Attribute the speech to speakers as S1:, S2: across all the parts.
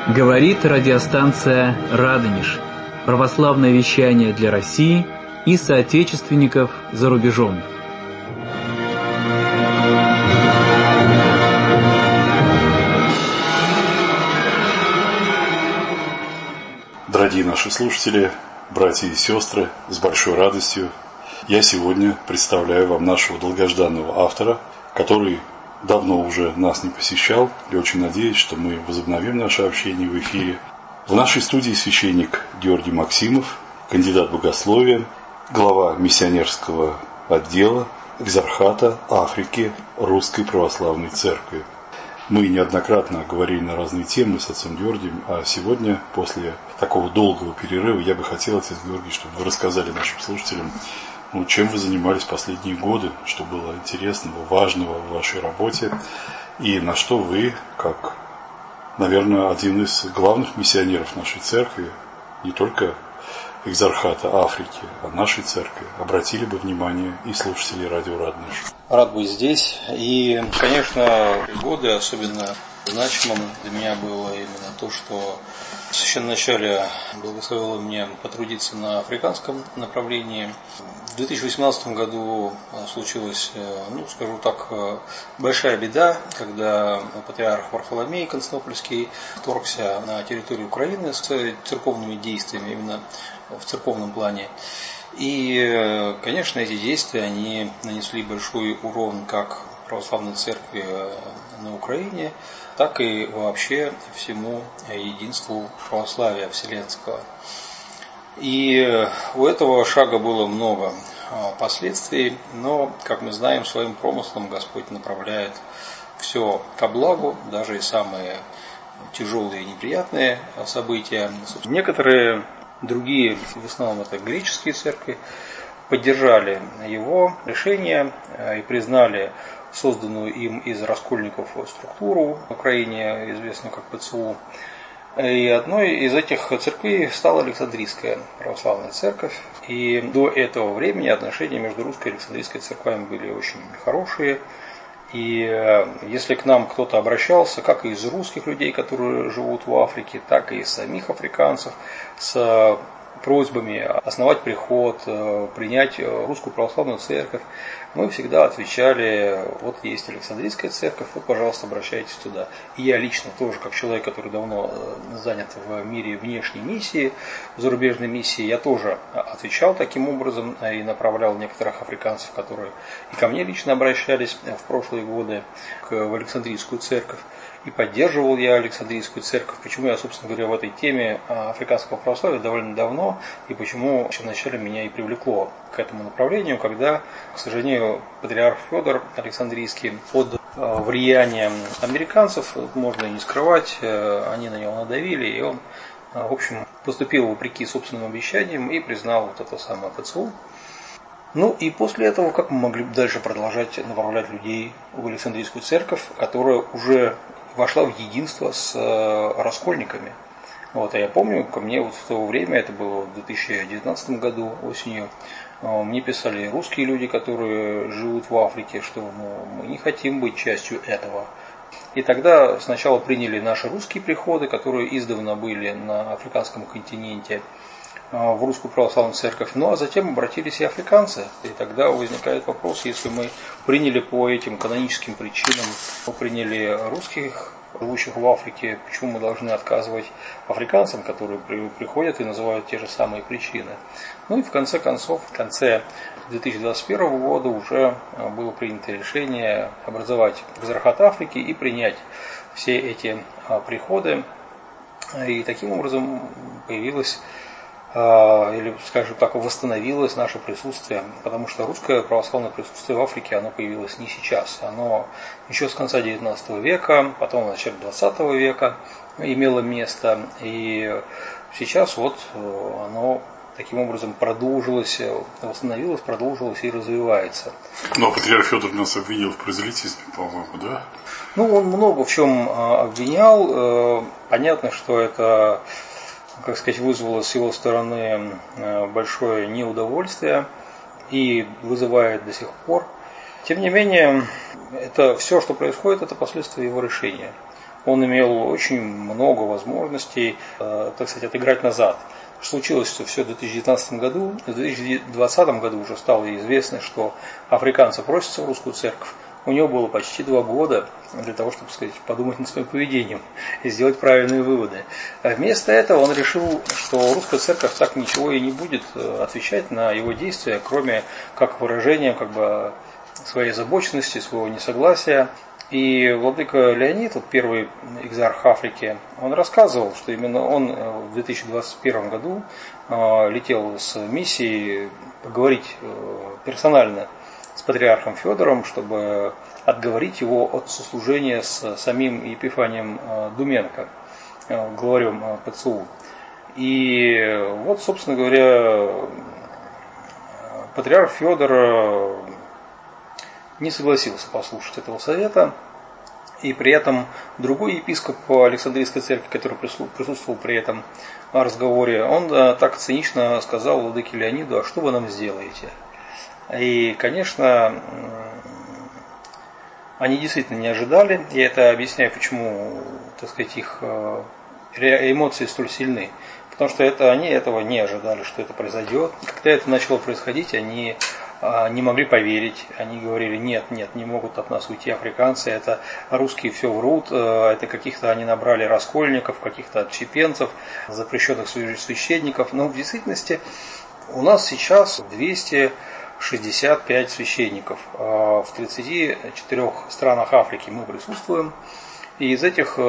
S1: Говорит радиостанция «Радонеж». Православное вещание для России и соотечественников за рубежом.
S2: Дорогие наши слушатели, братья и сестры, с большой радостью я сегодня представляю вам нашего долгожданного автора, который давно уже нас не посещал, и очень надеюсь, что мы возобновим наше общение в эфире. В нашей студии священник Георгий Максимов, кандидат богословия, глава миссионерского отдела Экзархата Африки Русской Православной Церкви. Мы неоднократно говорили на разные темы с отцом Георгием, а сегодня, после такого долгого перерыва, я бы хотел, отец Георгий, чтобы вы рассказали нашим слушателям, чем вы занимались последние годы, что было интересного, важного в вашей работе, и на что вы, как, наверное, один из главных миссионеров нашей церкви, не только Экзархата Африки, а нашей церкви, обратили бы внимание и слушателей радио «Радонеж».
S3: Рад быть здесь. И, конечно, годы особенно значимым для меня было именно то, что в священном начале благословило мне потрудиться на африканском направлении. В 2018 году случилась, скажу так, большая беда, когда патриарх Варфоломей Константинопольский вторгся на территорию Украины с церковными действиями, именно в церковном плане. И, конечно, эти действия, они нанесли большой урон как православной церкви на Украине, так и вообще всему единству православия вселенского. И у этого шага было много последствий, но, как мы знаем, своим промыслом Господь направляет все ко благу, даже и самые тяжелые и неприятные события. Некоторые другие, в основном это греческие церкви, поддержали его решение и признали созданную им из раскольников структуру в Украине, известную как ПЦУ. И одной из этих церквей стала Александрийская православная церковь. И до этого времени отношения между русской и Александрийской церквами были очень хорошие. И если к нам кто-то обращался, как и из русских людей, которые живут в Африке, так и из самих африканцев, с просьбами основать приход, принять русскую православную церковь, мы всегда отвечали: вот есть Александрийская церковь, вот, пожалуйста, обращайтесь туда. И я лично тоже, как человек, который давно занят в мире внешней миссии, зарубежной миссии, я тоже отвечал таким образом и направлял некоторых африканцев, которые и ко мне лично обращались в прошлые годы в Александрийскую церковь. И поддерживал я Александрийскую церковь. Почему я, собственно говоря, в этой теме африканского православия довольно давно, и почему вначале меня и привлекло к этому направлению, когда, к сожалению, патриарх Федор Александрийский под влиянием американцев, можно и не скрывать, они на него надавили, и он, в общем, поступил вопреки собственным обещаниям и признал вот это самое ПЦУ. И после этого, как мы могли дальше продолжать направлять людей в Александрийскую церковь, которая уже вошла в единство с раскольниками. А я помню, ко мне в то время, это было в 2019 году осенью, мне писали русские люди, которые живут в Африке, что мы не хотим быть частью этого. И тогда сначала приняли наши русские приходы, которые издавна были на африканском континенте, в русскую православную церковь, а затем обратились и африканцы. И тогда возникает вопрос, если мы приняли по этим каноническим причинам, мы приняли русских, живущих в Африке, почему мы должны отказывать африканцам, которые приходят и называют те же самые причины. И в конце концов, в конце 2021 года уже было принято решение образовать Экзархат Африки и принять все эти приходы. И таким образом появилась, или, скажем так, восстановилось наше присутствие, потому что русское православное присутствие в Африке, оно появилось не сейчас, оно еще с конца XIX века, потом в начале XX века имело место, и сейчас оно таким образом продолжилось, восстановилось, продолжилось и развивается.
S2: Но патриарх Федор нас обвинил в произволительстве, по-моему, да?
S3: Он много в чем обвинял. Понятно, что это, вызвало с его стороны большое неудовольствие и вызывает до сих пор. Тем не менее, это все, что происходит, это последствия его решения. он имел очень много возможностей, так сказать, отыграть назад. Случилось все в 2019 году. В 2020 году уже стало известно, что африканцы просятся в русскую церковь. У него было почти 2 года для того, чтобы, сказать, подумать над своим поведением и сделать правильные выводы. А вместо этого он решил, что русская церковь так ничего и не будет отвечать на его действия, кроме как выражения своей озабоченности, своего несогласия. И владыка Леонид, первый экзарх Африки, он рассказывал, что именно он в 2021 году летел с миссией поговорить персонально с патриархом Федором, чтобы отговорить его от сослужения с самим Епифанием Думенко, главарем ПЦУ. И вот, собственно говоря, патриарх Федор не согласился послушать этого совета, и при этом другой епископ Александрийской церкви, который присутствовал при этом разговоре, он так цинично сказал владыке Леониду: а что вы нам сделаете? И, конечно, они действительно не ожидали, я это объясняю, почему, так сказать, их эмоции столь сильны. Потому что они этого не ожидали, что это произойдет. Когда это начало происходить, они не могли поверить. Они говорили: нет, не могут от нас уйти африканцы, это русские все врут, это каких-то они набрали раскольников, каких-то отщепенцев, запрещенных священников. Но в действительности у нас сейчас 265 священников. В 34 странах Африки мы присутствуем. И из этих,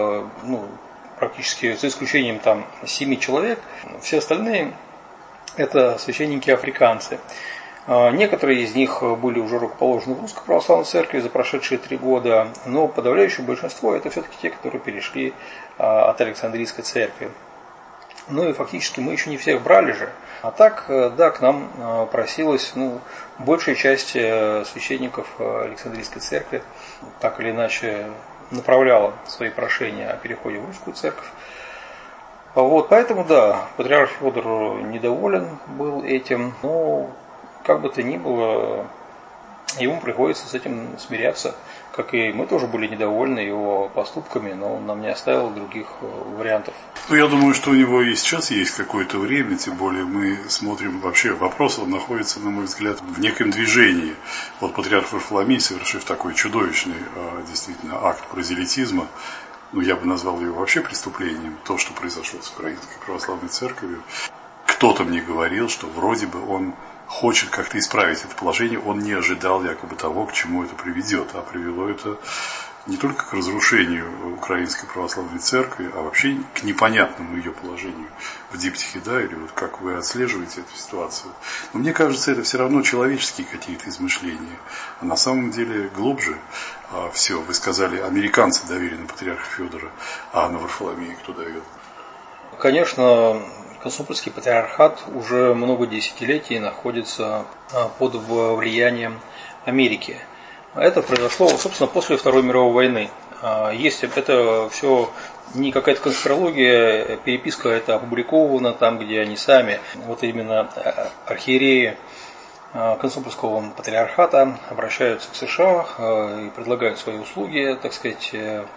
S3: практически за исключением 7 человек, все остальные это священники-африканцы. Некоторые из них были уже рукоположены в Русской Православной Церкви за прошедшие 3 года, но подавляющее большинство это все-таки те, которые перешли от Александрийской Церкви. Ну и фактически мы еще не всех брали же. А так, да, к нам просилась большая часть священников Александрийской Церкви, так или иначе направляла свои прошения о переходе в Русскую Церковь. Поэтому, да, патриарх Федор недоволен был этим, но как бы то ни было, ему приходится с этим смиряться, как и мы тоже были недовольны его поступками, но он нам не оставил других вариантов.
S2: Я думаю, что у него и сейчас есть какое-то время, тем более мы смотрим вообще вопрос, он находится, на мой взгляд, в неком движении. Патриарх Варфоломей, совершив такой чудовищный, действительно, акт прозелитизма, я бы назвал его вообще преступлением, то, что произошло с Украинской Православной Церковью. Кто-то мне говорил, что вроде бы он хочет как-то исправить это положение, он не ожидал якобы того, к чему это приведет, а привело это не только к разрушению Украинской Православной Церкви, а вообще к непонятному ее положению в диптихе, или как вы отслеживаете эту ситуацию. Но мне кажется, это все равно человеческие какие-то измышления, а на самом деле глубже все. Вы сказали, американцы давили на патриарха Федора, а на Варфоломея кто давил?
S3: Конечно, Константинопольский патриархат уже много десятилетий находится под влиянием Америки. Это произошло, собственно, после Второй мировой войны. Есть это все не какая-то конспирология, переписка это опубликована там, где они сами, именно архиереи Константинопольского патриархата обращаются к США и предлагают свои услуги, так сказать.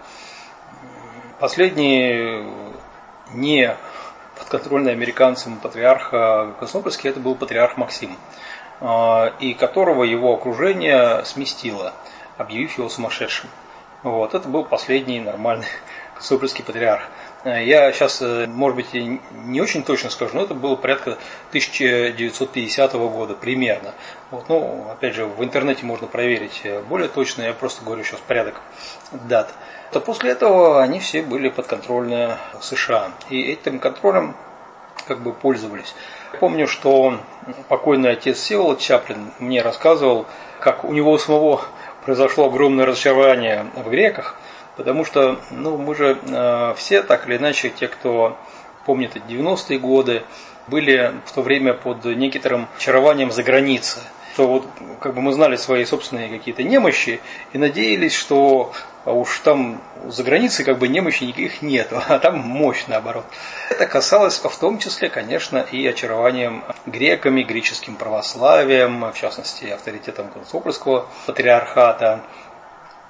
S3: Последний не подконтрольный американцам патриарха Константинопольский это был патриарх Максим, и которого его окружение сместило, объявив его сумасшедшим. Это был последний нормальный Константинопольский патриарх. Я сейчас, может быть, не очень точно скажу, но это было порядка 1950 года примерно. Опять же, в интернете можно проверить более точно, я просто говорю сейчас порядок дат. То после этого они все были подконтрольны США. И этим контролем пользовались. Помню, что покойный отец Всеволод Чаплин мне рассказывал, как у него самого произошло огромное разочарование в греках, потому что мы же все, так или иначе, те, кто помнит эти 90-е годы, были в то время под некоторым очарованием за границей. Что мы знали свои собственные какие-то немощи и надеялись, что уж там за границей немощи никаких нет, а там мощь наоборот. Это касалось в том числе, конечно, и очарованием греками, греческим православием, в частности, авторитетом Константинопольского патриархата.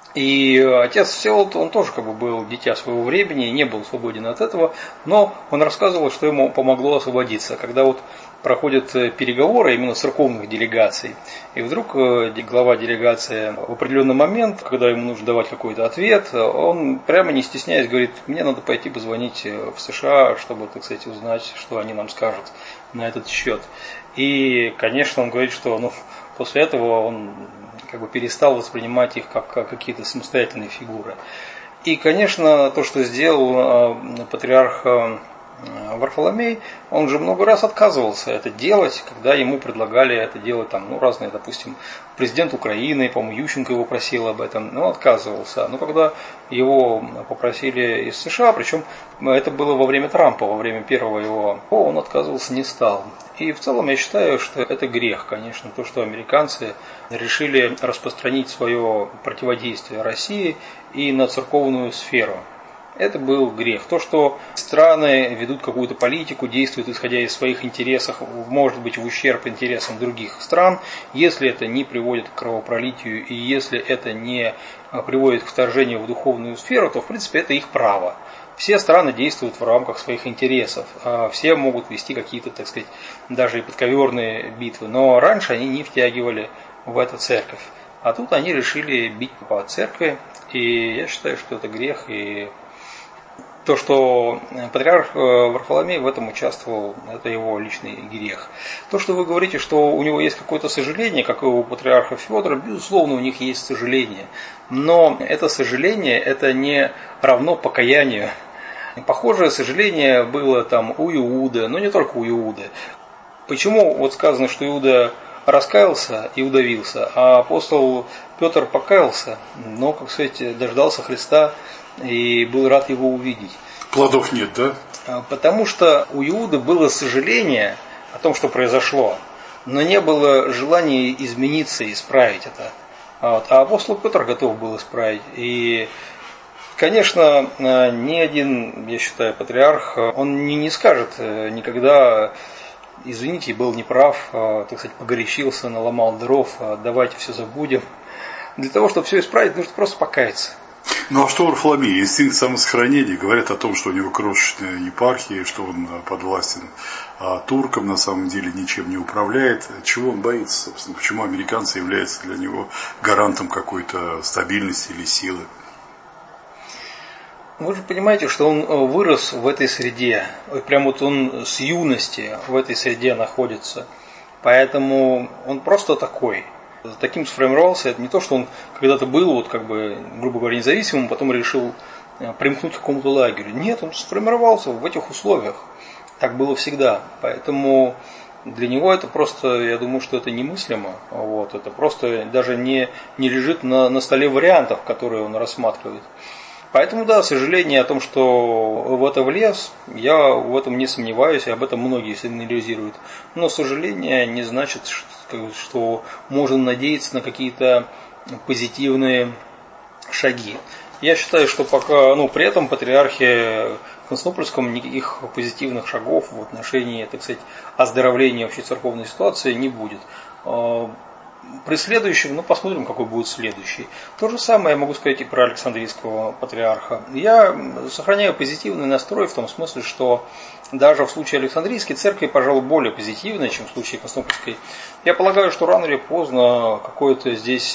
S3: И отец Всеволод, он тоже как бы был дитя своего времени, не был свободен от этого, но он рассказывал, что ему помогло освободиться. Когда вот проходят переговоры именно церковных делегаций, и вдруг глава делегации в определенный момент, когда ему нужно давать какой-то ответ, он прямо не стесняясь говорит: мне надо пойти позвонить в США, чтобы, так сказать, узнать, что они нам скажут на этот счет. И, конечно, он говорит, что после этого он как бы перестал воспринимать их как какие-то самостоятельные фигуры. И, конечно, то, что сделал патриарх Варфоломей, он же много раз отказывался это делать, когда ему предлагали это делать разные, допустим, президент Украины, по-моему, Ющенко его просил об этом, но отказывался. Но когда его попросили из США, причем это было во время Трампа, во время первого его, он отказывался не стал. И в целом я считаю, что это грех, конечно, то, что американцы решили распространить свое противодействие России и на церковную сферу. Это был грех. То, что страны ведут какую-то политику, действуют исходя из своих интересов, может быть в ущерб интересам других стран, если это не приводит к кровопролитию и если это не приводит к вторжению в духовную сферу, то в принципе это их право. Все страны действуют в рамках своих интересов, все могут вести какие-то, так сказать, даже и подковерные битвы, но раньше они не втягивали в это церковь. А тут они решили бить по церкви, и я считаю, что это грех, и то, что патриарх Варфоломей в этом участвовал, это его личный грех. То, что вы говорите, что у него есть какое-то сожаление, как и у патриарха Федора, безусловно, у них есть сожаление. Но это сожаление, это не равно покаянию. Похожее сожаление было у Иуды, но не только у Иуды. Почему сказано, что Иуда раскаялся и удавился, а апостол Петр покаялся, но, как сказать, дождался Христа и был рад его увидеть.
S2: Плодов нет, да?
S3: Потому что у Иуды было сожаление о том, что произошло, но не было желания измениться и исправить это. А апостол Петр готов был исправить. И, конечно, ни один, я считаю, патриарх, он не скажет никогда: извините, был неправ, так сказать, погорячился, наломал дров, давайте все забудем. Для того, чтобы все исправить, нужно просто покаяться.
S2: Ну а что Варфоломей? Инстинкт самосохранения. Говорят о том, что у него крошечная епархия, что он подвластен туркам, на самом деле ничем не управляет. Чего он боится, собственно? Почему американцы являются для него гарантом какой-то стабильности или силы?
S3: Вы же понимаете, что он вырос в этой среде. Прям он с юности в этой среде находится. Поэтому он просто такой. Таким сформировался. Это не то, что он когда-то был, грубо говоря, независимым, потом решил примкнуть к какому-то лагерю. Нет, он сформировался в этих условиях. Так было всегда. Поэтому для него это просто, я думаю, что это немыслимо. Это просто даже не лежит на столе вариантов, которые он рассматривает. Поэтому, да, сожаление о том, что в это влез, я в этом не сомневаюсь, и об этом многие сигнализируют. Но сожаление не значит, что можно надеяться на какие-то позитивные шаги. Я считаю, что пока, при этом патриархе Константинопольском никаких позитивных шагов в отношении, так сказать, оздоровления вообще церковной ситуации не будет. При следующем, посмотрим, какой будет следующий. То же самое я могу сказать и про Александрийского патриарха. Я сохраняю позитивный настрой в том смысле, что даже в случае Александрийской церкви, пожалуй, более позитивной, чем в случае Константинопольской. Я полагаю, что рано или поздно какое-то здесь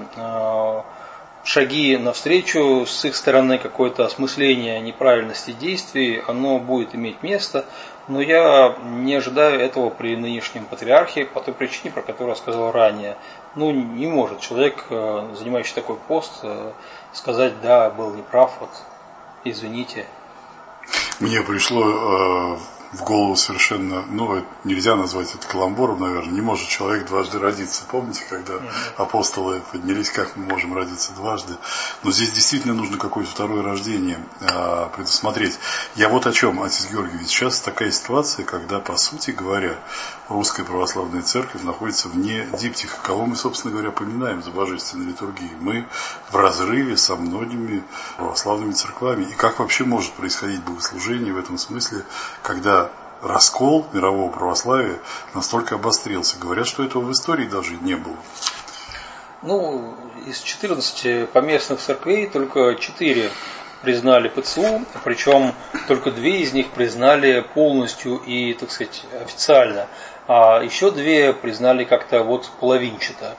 S3: шаги навстречу с их стороны, какое-то осмысление неправильности действий, оно будет иметь место. Но я не ожидаю этого при нынешнем патриархе по той причине, про которую я сказал ранее. Не может человек, занимающий такой пост, сказать: да, был неправ, извините.
S2: Мне пришло в голову совершенно, нельзя назвать это каламбуром, наверное, не может человек дважды родиться. Помните, когда апостолы поднялись, как мы можем родиться дважды? Но здесь действительно нужно какое-то второе рождение предусмотреть. Я о чем, отец Георгий, ведь сейчас такая ситуация, когда, по сути говоря, русская православная церковь находится вне диптиха. Кого мы, собственно говоря, поминаем за божественной литургией? Мы в разрыве со многими православными церквами. И как вообще может происходить богослужение в этом смысле, когда раскол мирового православия настолько обострился? Говорят, что этого в истории даже не было.
S3: Из 14 поместных церквей только 4 признали ПЦУ, причем только 2 из них признали полностью и, так сказать, официально, а еще 2 признали как-то половинчато.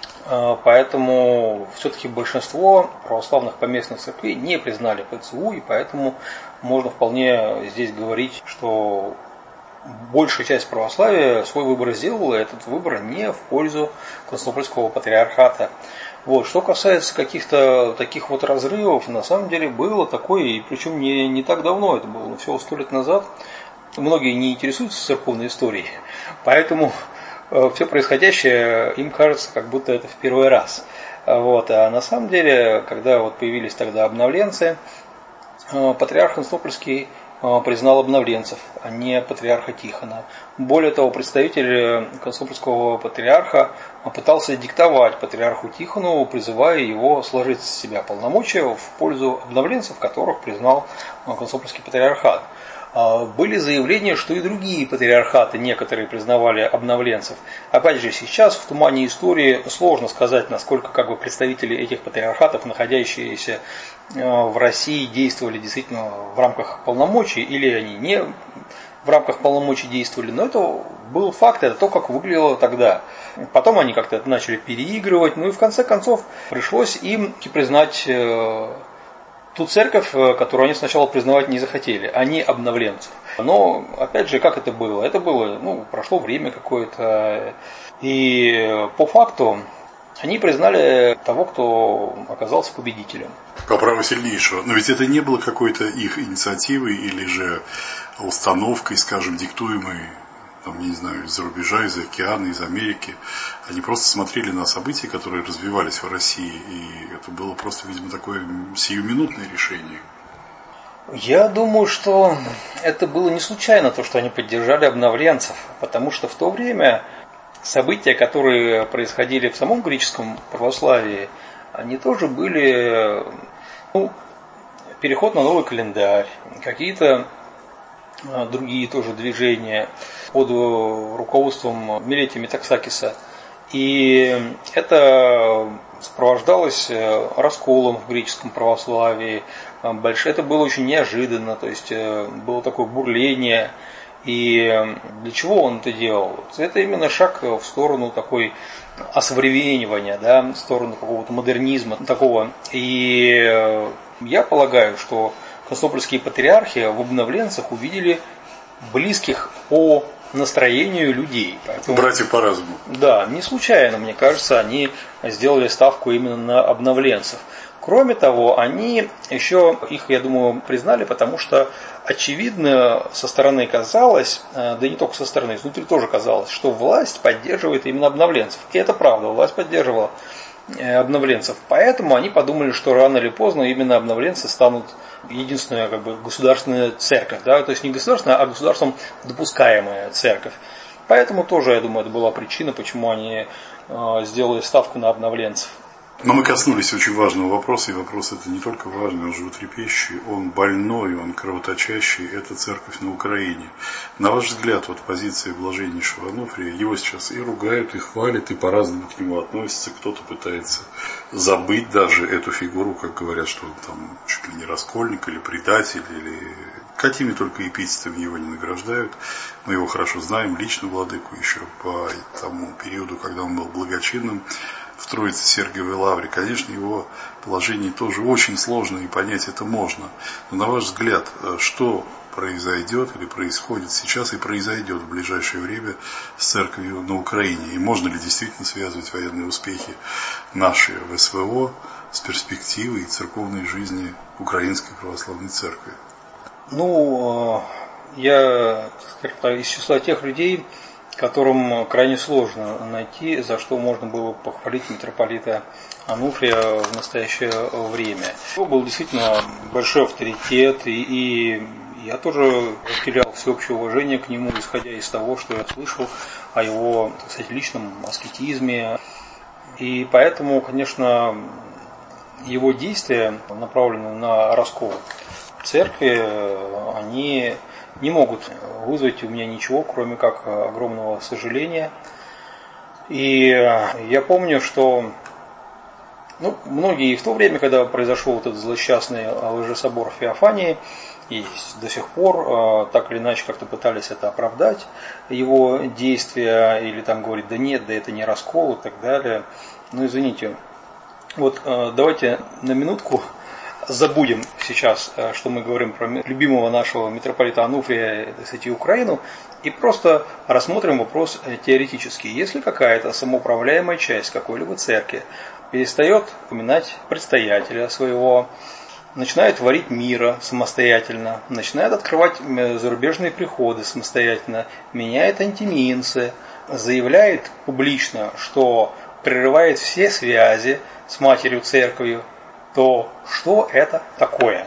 S3: Поэтому все-таки большинство православных поместных церквей не признали ПЦУ, и поэтому можно вполне здесь говорить, что большая часть православия свой выбор сделала, и этот выбор не в пользу Константинопольского патриархата. Что касается каких-то таких разрывов, на самом деле было такое, и причем не так давно, это было всего 100 лет назад. Многие не интересуются церковной историей, поэтому все происходящее им кажется, как будто это в первый раз. А на самом деле, когда появились тогда обновленцы, патриарх Константинопольский признал обновленцев, а не патриарха Тихона. Более того, представитель Константинопольского патриарха пытался диктовать патриарху Тихону, призывая его сложить с себя полномочия в пользу обновленцев, которых признал Константинопольский патриархат. Были заявления, что и другие патриархаты некоторые признавали обновленцев. Опять же, сейчас в тумане истории сложно сказать, насколько представители этих патриархатов, находящиеся в России, действовали действительно в рамках полномочий, или они не в рамках полномочий действовали. Но это был факт, это то, как выглядело тогда. Потом они как-то начали переигрывать, и в конце концов пришлось им признать ту церковь, которую они сначала признавать не захотели, а не обновленцев. Но, опять же, как это было? Это было, прошло время какое-то, и по факту они признали того, кто оказался победителем.
S2: По праву сильнейшего. Но ведь это не было какой-то их инициативой или же установкой, скажем, диктуемой, из-за рубежа, из океана, из Америки. Они просто смотрели на события, которые развивались в России, и это было просто, видимо, такое сиюминутное решение.
S3: Я думаю, что это было не случайно, то, что они поддержали обновленцев, потому что в то время события, которые происходили в самом греческом православии, они тоже были, переход на новый календарь, какие-то другие тоже движения под руководством Милетия Метаксакиса. И это сопровождалось расколом в греческом православии. Это было очень неожиданно, то есть было такое бурление. И для чего он это делал? Это именно шаг в сторону такой осовременивания, в сторону какого-то модернизма такого. И я полагаю, что константинопольские патриархи в обновленцах увидели близких по настроению людей.
S2: Поэтому, братьев по разуму.
S3: Да, не случайно, мне кажется, они сделали ставку именно на обновленцев. Кроме того, они еще их, я думаю, признали, потому что очевидно со стороны казалось, да и не только со стороны, изнутри тоже казалось, что власть поддерживает именно обновленцев. И это правда, власть поддерживала обновленцев. Поэтому они подумали, что рано или поздно именно обновленцы станут единственная государственная церковь. То есть не государственная, а государством допускаемая церковь. Поэтому тоже, я думаю, это была причина, почему они сделали ставку на обновленцев.
S2: Но мы коснулись очень важного вопроса, и вопрос это не только важный, он животрепещущий, он больной, он кровоточащий, это церковь на Украине. На ваш взгляд, позиция блаженнейшего Онуфрия, его сейчас и ругают, и хвалят, и по-разному к нему относятся, кто-то пытается забыть даже эту фигуру, как говорят, что он там чуть ли не раскольник, или предатель, или какими только эпитетами его не награждают. Мы его хорошо знаем, лично владыку, еще по тому периоду, когда он был благочинным в Троице Сергиевой Лавре. Конечно, его положение тоже очень сложно, и понять это можно. Но на ваш взгляд, что произойдет или происходит сейчас и произойдет в ближайшее время с церковью на Украине? И можно ли действительно связывать военные успехи наши в СВО с перспективой церковной жизни Украинской Православной Церкви?
S3: Я из числа тех людей, которым крайне сложно найти, за что можно было похвалить митрополита Онуфрия в настоящее время. Он был действительно большой авторитет, и я тоже разделял всеобщее уважение к нему, исходя из того, что я слышал о его, личном аскетизме. И поэтому, конечно, его действия, направленные на раскол церкви, они не могут вызвать у меня ничего, кроме как огромного сожаления. И я помню, что Многие и в то время, когда произошел этот злосчастный лжесобор Феофании, и до сих пор так или иначе как-то пытались это оправдать, его действия, или там говорить, да нет, да это не раскол и так далее. Извините, давайте на минутку забудем сейчас, что мы говорим про любимого нашего митрополита Ануфрия, и Украину, и просто рассмотрим вопрос теоретически. Если какая-то самоуправляемая часть какой-либо церкви перестает упоминать предстоятеля своего, начинает творить мира самостоятельно, начинает открывать зарубежные приходы самостоятельно, меняет антиминцы, заявляет публично, что прерывает все связи с матерью церковью, то что это такое?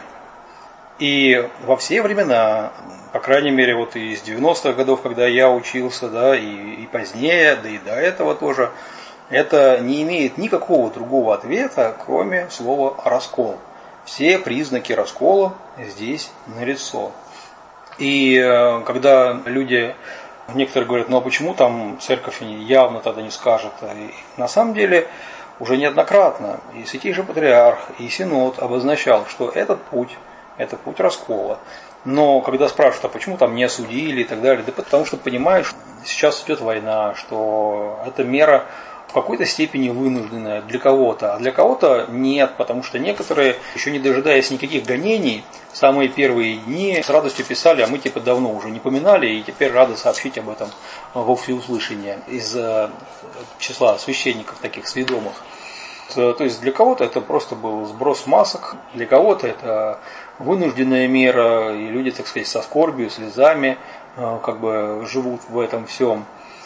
S3: И во все времена, по крайней мере, из 90-х годов, когда я учился, и позднее, да и до этого тоже, это не имеет никакого другого ответа, кроме слова «раскол». Все признаки раскола здесь налицо. И когда люди, некоторые говорят, а почему там церковь явно тогда не скажет? И на самом деле уже неоднократно и Святейший Патриарх, и Синод обозначал, что этот путь раскола. Но когда спрашивают, а почему там не осудили и так далее, да потому что понимаешь, сейчас идет война, что эта мера в какой-то степени вынужденная для кого-то, а для кого-то нет, потому что некоторые, еще не дожидаясь никаких гонений, в самые первые дни с радостью писали, а мы давно уже не поминали, и теперь рады сообщить об этом во всеуслышание из числа священников таких сведомых. То есть для кого-то это просто был сброс масок, для кого-то это вынужденная мера, и люди, так сказать, со скорбью, слезами живут в этом всем.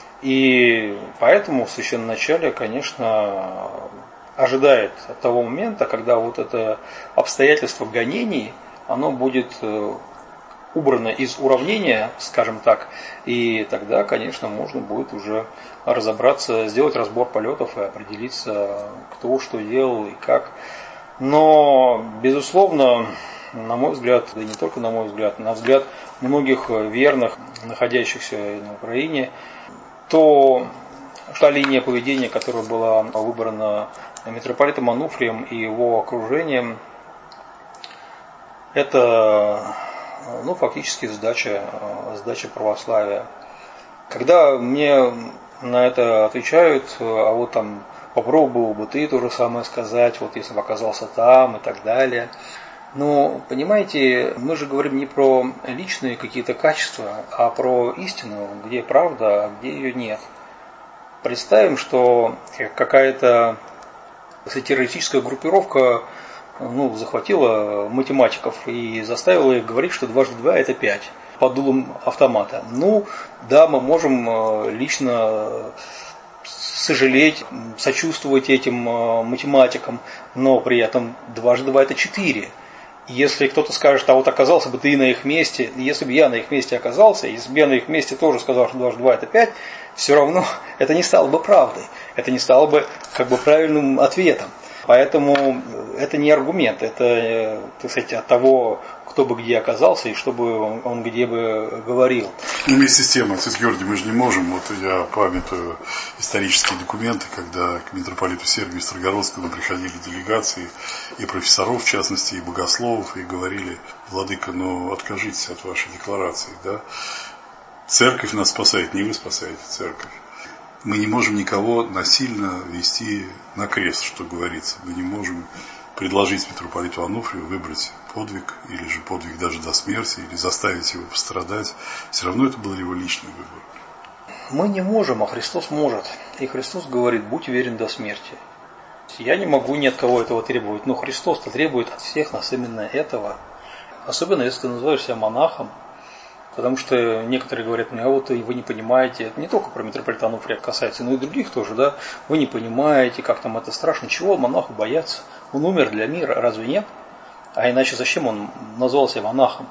S3: И поэтому в священноначалие, конечно, ожидает от того момента, когда это обстоятельство гонений, оно будет убрано из уравнения, скажем так, и тогда, конечно, можно будет уже разобраться, сделать разбор полетов и определиться, кто что делал и как. Но, безусловно, на мой взгляд, да и не только на мой взгляд, на взгляд многих верных, находящихся на Украине, то та линия поведения, которая была выбрана митрополитом Ануфрием и его окружением, это фактически сдача православия. Когда мне на это отвечают, попробовал бы ты то же самое сказать, если бы оказался там и так далее. Но, понимаете, мы же говорим не про личные какие-то качества, а про истину, где правда, а где ее нет. Представим, что какая-то террористическая группировка захватила математиков и заставила их говорить, что 2 × 2 это 5 под дулом автомата. Да, мы можем лично сожалеть, сочувствовать этим математикам, но при этом 2 × 2 это 4. Если кто-то скажет, оказался бы ты на их месте, если бы я на их месте оказался, если бы я на их месте тоже сказал, что 2 × 2 это 5, все равно это не стало бы правдой, это не стало бы правильным ответом. Поэтому это не аргумент, это, так сказать, от того, кто бы где оказался и что бы он где бы говорил.
S2: Вместе с тем, отец Георгий, мы же не можем, я памятаю исторические документы, когда к митрополиту Сергию Строгородскому приходили делегации и профессоров, в частности, и богословов, и говорили: владыка, откажитесь от вашей декларации, да? Церковь нас спасает, не вы спасаете церковь. Мы не можем никого насильно вести на крест, что говорится. Мы не можем предложить митрополиту Ануфрию выбрать подвиг, или же подвиг даже до смерти, или заставить его пострадать. Все равно это был его личный выбор.
S3: Мы не можем, а Христос может. И Христос говорит: будь верен до смерти. Я не могу ни от кого этого требовать, но Христос-то требует от всех нас именно этого. Особенно, если ты называешь себя монахом. Потому что некоторые говорят: вы не понимаете, это не только про митрополита Ануфрия касается, но и других тоже, да, вы не понимаете, как там это страшно, чего монаху бояться, он умер для мира, разве нет? А иначе зачем он назвал себя монахом?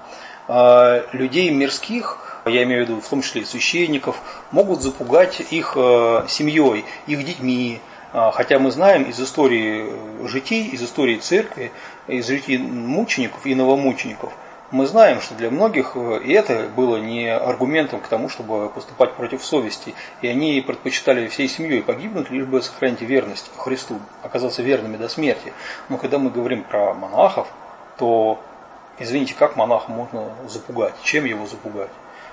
S3: Людей мирских, я имею в виду в том числе и священников, могут запугать их семьей, их детьми, хотя мы знаем из истории житий, из истории церкви, из житий мучеников и новомучеников, мы знаем, что для многих и это было не аргументом к тому, чтобы поступать против совести. И они предпочитали всей семьей погибнуть, лишь бы сохранить верность Христу, оказаться верными до смерти. Но когда мы говорим про монахов, то, извините, как монаха можно запугать? Чем его запугать?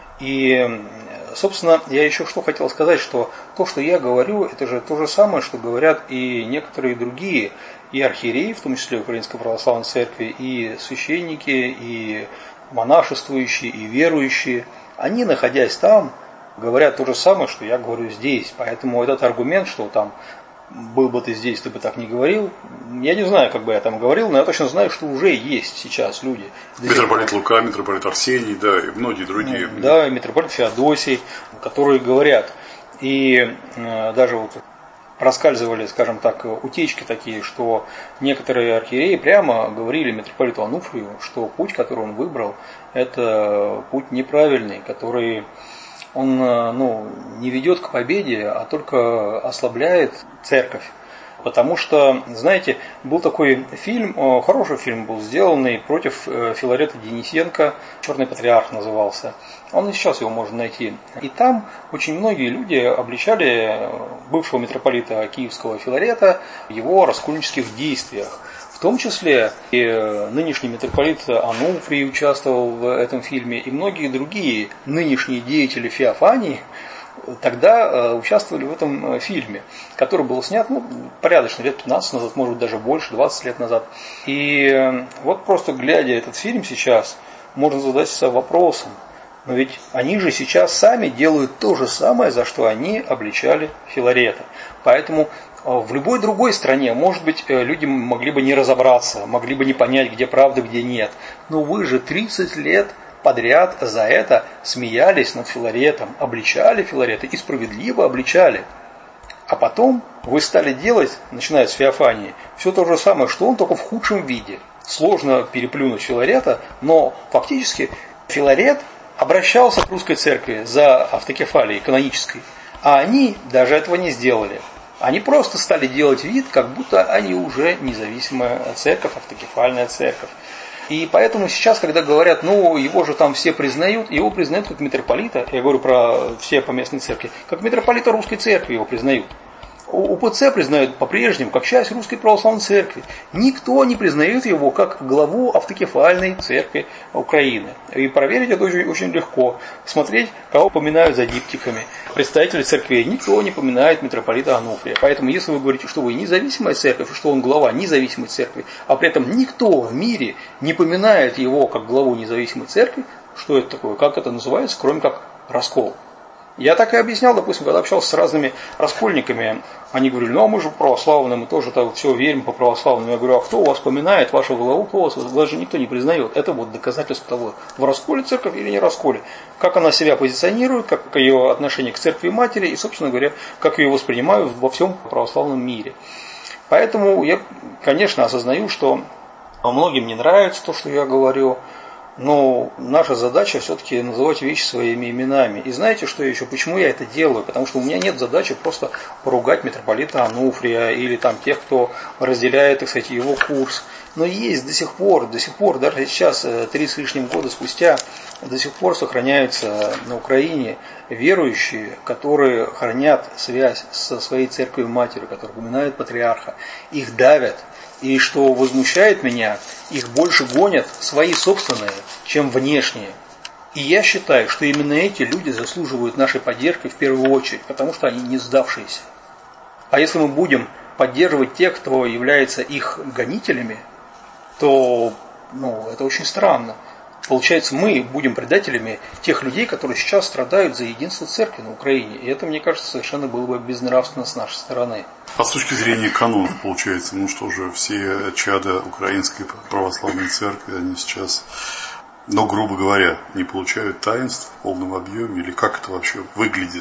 S3: И, собственно, я еще что хотел сказать, что то, что я говорю, это же то же самое, что говорят и некоторые другие, и архиереи, в том числе Украинской Православной Церкви, и священники, и монашествующие, и верующие. Они, находясь там, говорят то же самое, что я говорю здесь. Поэтому этот аргумент, что там был бы ты здесь, ты бы так не говорил, я не знаю, как бы я там говорил, но я точно знаю, что уже есть сейчас люди.
S2: Митрополит Лука, митрополит Арсений, да, и многие другие.
S3: Да, и митрополит Феодосий, которые говорят. И даже вот проскальзывали, скажем так, утечки такие, что некоторые архиереи прямо говорили митрополиту Ануфрию, что путь, который он выбрал, это путь неправильный, который он не ведет к победе, а только ослабляет церковь. Потому что, знаете, был такой фильм, хороший фильм был сделанный против Филарета Денисенко, «Черный патриарх» назывался. Он и сейчас его можно найти. И там очень многие люди обличали бывшего митрополита Киевского Филарета в его раскольнических действиях. В том числе и нынешний митрополит Ануфрий участвовал в этом фильме, и многие другие нынешние деятели Феофании тогда участвовали в этом фильме, который был снят порядочно лет 15 назад, может быть даже больше, 20 лет назад. И вот просто глядя этот фильм сейчас, можно задать себя вопросом, но ведь они же сейчас сами делают то же самое, за что они обличали Филарета. Поэтому в любой другой стране, может быть, люди могли бы не разобраться, могли бы не понять, где правда, где нет. Но вы же 30 лет подряд за это смеялись над Филаретом, обличали Филарета и справедливо обличали. А потом вы стали делать, начиная с Феофании, все то же самое, что он, только в худшем виде. Сложно переплюнуть Филарета, но фактически Филарет обращался к русской церкви за автокефалией канонической, а они даже этого не сделали. Они просто стали делать вид, как будто они уже независимая церковь, автокефальная церковь. И поэтому сейчас, когда говорят, его же там все признают, его признают как митрополита, я говорю про все поместные церкви, как митрополита русской церкви его признают. УПЦ признают по-прежнему как часть Русской Православной Церкви. Никто не признает его как главу автокефальной церкви Украины. И проверить это очень, очень легко. Смотреть, кого поминают за диптиками. Представители церквей никто не поминает митрополита Ануфрия. Поэтому, если вы говорите, что вы независимая церковь, что он глава независимой церкви, а при этом никто в мире не поминает его как главу независимой церкви, что это такое, как это называется, кроме как раскол. Я так и объяснял, допустим, когда общался с разными раскольниками, они говорили, мы же православные, мы тоже так все верим по православному. Я говорю, а кто у вас поминает вашу главу, кто вас же никто не признает. Это вот доказательство того, в расколе церковь или не расколе. Как она себя позиционирует, как ее отношение к церкви матери и, собственно говоря, как ее воспринимают во всем православном мире. Поэтому я, конечно, осознаю, что многим не нравится то, что я говорю. Но наша задача все-таки называть вещи своими именами. И знаете, что еще? Почему я это делаю? Потому что у меня нет задачи просто поругать митрополита Ануфрия или там тех, кто разделяет, так сказать, его курс. Но есть до сих пор, даже сейчас, 3 с лишним года спустя, до сих пор сохраняются на Украине верующие, которые хранят связь со своей церковью-матерью, которые упоминают патриарха. Их давят. И что возмущает меня, их больше гонят свои собственные, чем внешние. И я считаю, что именно эти люди заслуживают нашей поддержки в первую очередь, потому что они не сдавшиеся. А если мы будем поддерживать тех, кто является их гонителями, то это очень странно. Получается, мы будем предателями тех людей, которые сейчас страдают за единство церкви на Украине. И это, мне кажется, совершенно было бы безнравственно с нашей стороны.
S2: А с точки зрения канонов, получается, что же все чада Украинской Православной Церкви, они сейчас, грубо говоря, не получают таинств в полном объеме? Или как это вообще выглядит?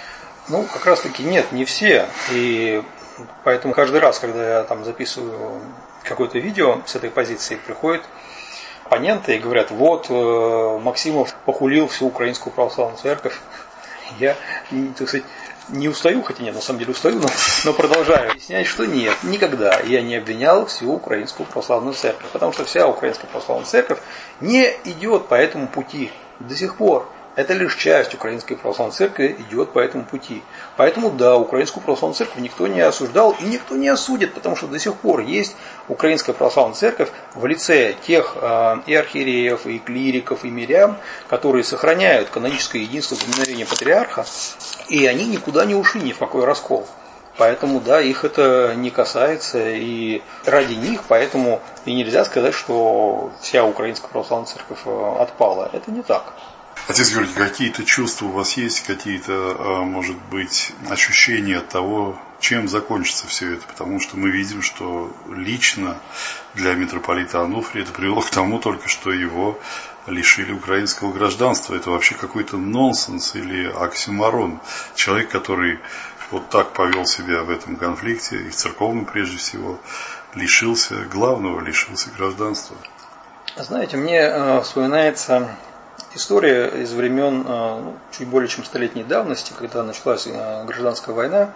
S3: Как раз таки нет, не все. И поэтому каждый раз, когда я там записываю какое-то видео с этой позиции, приходит оппоненты и говорят, Максимов похулил всю Украинскую Православную Церковь. Я, так сказать, не устаю, хотя нет, на самом деле устаю, но продолжаю объяснять, что нет, никогда я не обвинял всю Украинскую православную церковь, потому что вся Украинская православная церковь не идет по этому пути до сих пор. Это лишь часть Украинской православной церкви идет по этому пути. Поэтому да, Украинскую православную церковь никто не осуждал и никто не осудит, потому что до сих пор есть Украинская православная церковь в лице тех и архиереев, и клириков, и мирян, которые сохраняют каноническое единство поминовения патриарха, и они никуда не ушли, ни в какой раскол. Поэтому, да, их это не касается, и ради них, поэтому и нельзя сказать, что вся Украинская православная церковь отпала. Это не так.
S2: Отец Георгий, какие-то чувства у вас есть, какие-то, может быть, ощущения от того, чем закончится все это? Потому что мы видим, что лично для митрополита Ануфрия это привело к тому только, что его лишили украинского гражданства. Это вообще какой-то нонсенс или оксюморон. Человек, который вот так повел себя в этом конфликте, и в церковном прежде всего, лишился главного, лишился гражданства.
S3: Знаете, мне вспоминается история из времен чуть более чем столетней давности, когда началась гражданская война,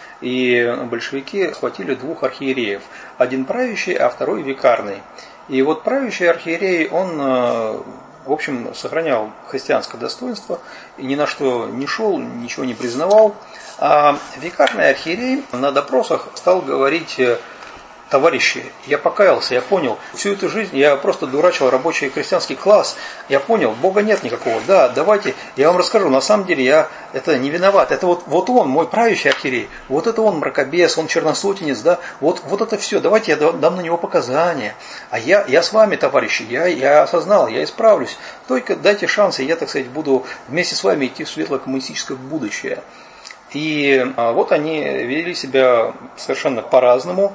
S3: и большевики схватили двух архиереев. Один правящий, а второй викарный. И вот правящий архиерей, он, в общем, сохранял христианское достоинство, и ни на что не шел, ничего не признавал. А викарный архиерей на допросах стал говорить: товарищи, я покаялся, я понял, всю эту жизнь я просто дурачил рабочий крестьянский класс, я понял, Бога нет никакого, да, давайте, я вам расскажу, на самом деле я это не виноват, это вот он, мой правящий архиерей, вот это он мракобес, он черносотенец, да, вот это все, давайте я дам на него показания, а я с вами, товарищи, я осознал, я исправлюсь, только дайте шанс, и я, так сказать, буду вместе с вами идти в светлое коммунистическое будущее. И вот они вели себя совершенно по-разному.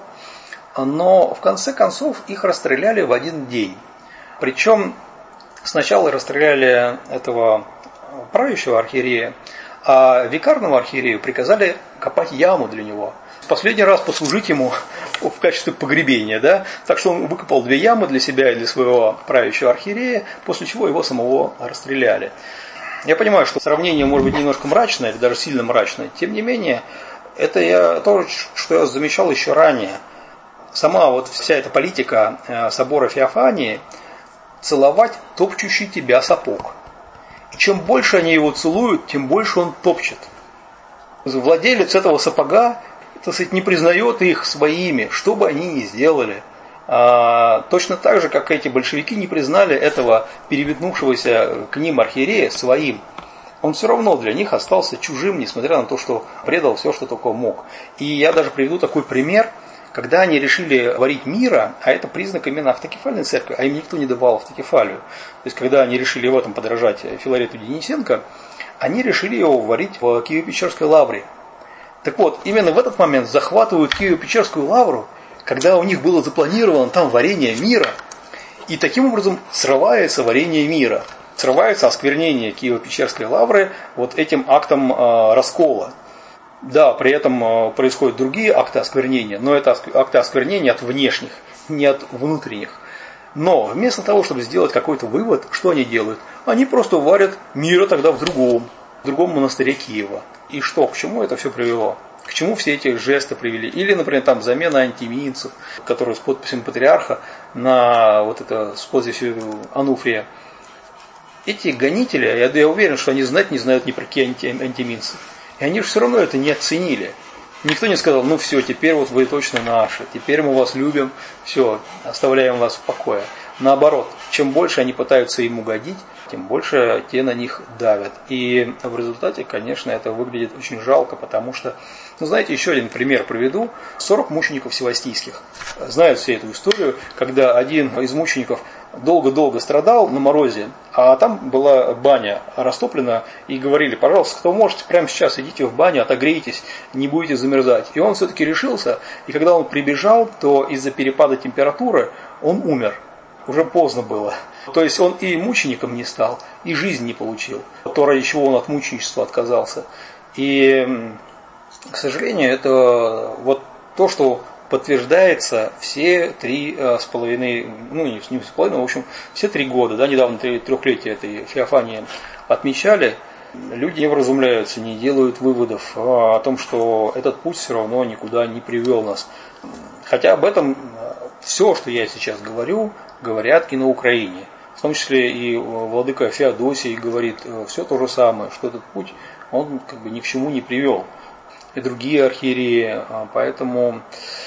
S3: Но в конце концов их расстреляли в один день. Причем сначала расстреляли этого правящего архиерея, а викарному архиерею приказали копать яму для него. В последний раз послужить ему в качестве погребения. Да? Так что он выкопал 2 ямы для себя и для своего правящего архиерея, после чего его самого расстреляли. Я понимаю, что сравнение может быть немножко мрачное, или даже сильно мрачное. Тем не менее, это то, что я замечал еще ранее. Сама вот вся эта политика собора Феофании – целовать топчущий тебя сапог. И чем больше они его целуют, тем больше он топчет. Владелец этого сапога, так сказать, не признает их своими, что бы они ни сделали. Точно так же, как эти большевики не признали этого переметнувшегося к ним архиерея своим. Он все равно для них остался чужим, несмотря на то, что предал все, что только мог. И я даже приведу такой пример. Когда они решили варить мира, а это признак именно автокефальной церкви, а им никто не давал автокефалию. То есть, когда они решили в этом подражать Филарету Денисенко, они решили его варить в Киево-Печерской лавре. Так вот, именно в этот момент захватывают Киево-Печерскую лавру, когда у них было запланировано там варение мира, и таким образом срывается варение мира. Срывается осквернение Киево-Печерской лавры вот этим актом раскола. Да, при этом происходят другие акты осквернения, но это акты осквернения от внешних, не от внутренних. Но вместо того, чтобы сделать какой-то вывод, что они делают? Они просто варят мира тогда в другом монастыре Киева. И что, к чему это все привело? К чему все эти жесты привели? Или, например, там замена антиминцев, которые с подписью патриарха на вот это с подписью Ануфрия. Эти гонители, я уверен, что они знать не знают ни про какие антиминцы. И они же все равно это не оценили. Никто не сказал: ну все, теперь вот вы точно наши, теперь мы вас любим, все, оставляем вас в покое. Наоборот, чем больше они пытаются им угодить, тем больше те на них давят. И в результате, конечно, это выглядит очень жалко, потому что, знаете, еще один пример приведу. 40 мучеников севастийских знают всю эту историю, когда один из мучеников долго-долго страдал на морозе, а там была баня растоплена, и говорили: пожалуйста, кто можете, прямо сейчас идите в баню, отогрейтесь, не будете замерзать. И он все-таки решился, и когда он прибежал, то из-за перепада температуры он умер. Уже поздно было. То есть он и мучеником не стал, и жизнь не получил. То, ради чего он от мученичества отказался. И, к сожалению, это вот то, что подтверждается все 3,5, ну не 3,5, в общем, все 3 года, да, недавно 3-летие этой Феофании отмечали. люди не вразумляются, не делают выводов о том, что этот путь все равно никуда не привел нас. Хотя об этом все, что я сейчас говорю, говорят и на Украине. В том числе и владыка Феодосий говорит все то же самое, что этот путь, он как бы ни к чему не привел. И другие архиереи. Поэтому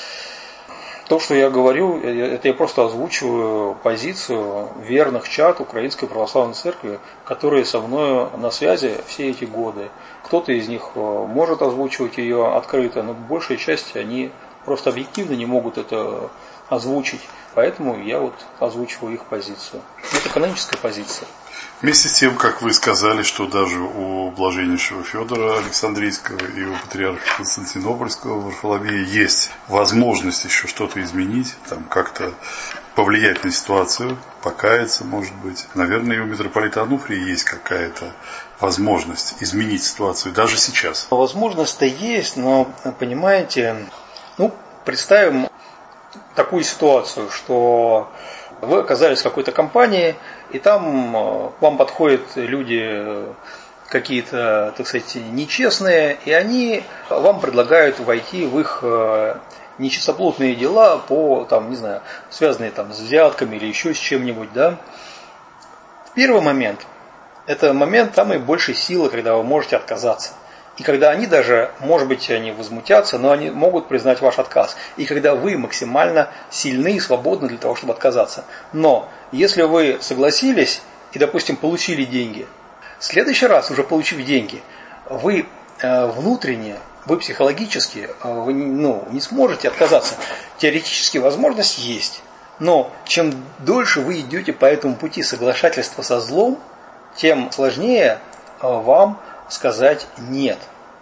S3: то, что я говорю, это я просто озвучиваю позицию верных чад Украинской Православной Церкви, которые со мной на связи все эти годы. Кто-то из них может озвучивать ее открыто, но большая часть они просто объективно не могут это озвучить. Поэтому я вот озвучиваю их позицию. Это каноническая позиция.
S2: Вместе с тем, как вы сказали, что даже у блаженнейшего Федора Александрийского и у патриарха Константинопольского Варфоломея есть возможность еще что-то изменить, там как-то повлиять на ситуацию, покаяться, может быть. Наверное, и у митрополита Ануфрия есть какая-то возможность изменить ситуацию даже сейчас.
S3: Возможность-то есть, но, понимаете, представим такую ситуацию, что вы оказались в какой-то компании, и там к вам подходят люди какие-то, так сказать, нечестные, и они вам предлагают войти в их нечистоплотные дела по, там, не знаю, связанные там с взятками или еще с чем-нибудь, да. В первый момент, это момент самой большей силы, когда вы можете отказаться. И когда они даже, может быть, они возмутятся, но они могут признать ваш отказ. И когда вы максимально сильны и свободны для того, чтобы отказаться. Но если вы согласились и, допустим, получили деньги, в следующий раз, уже получив деньги, вы внутренне, вы психологически вы, не сможете отказаться. Теоретически возможность есть. Но чем дольше вы идете по этому пути соглашательства со злом, тем сложнее вам сказать «нет».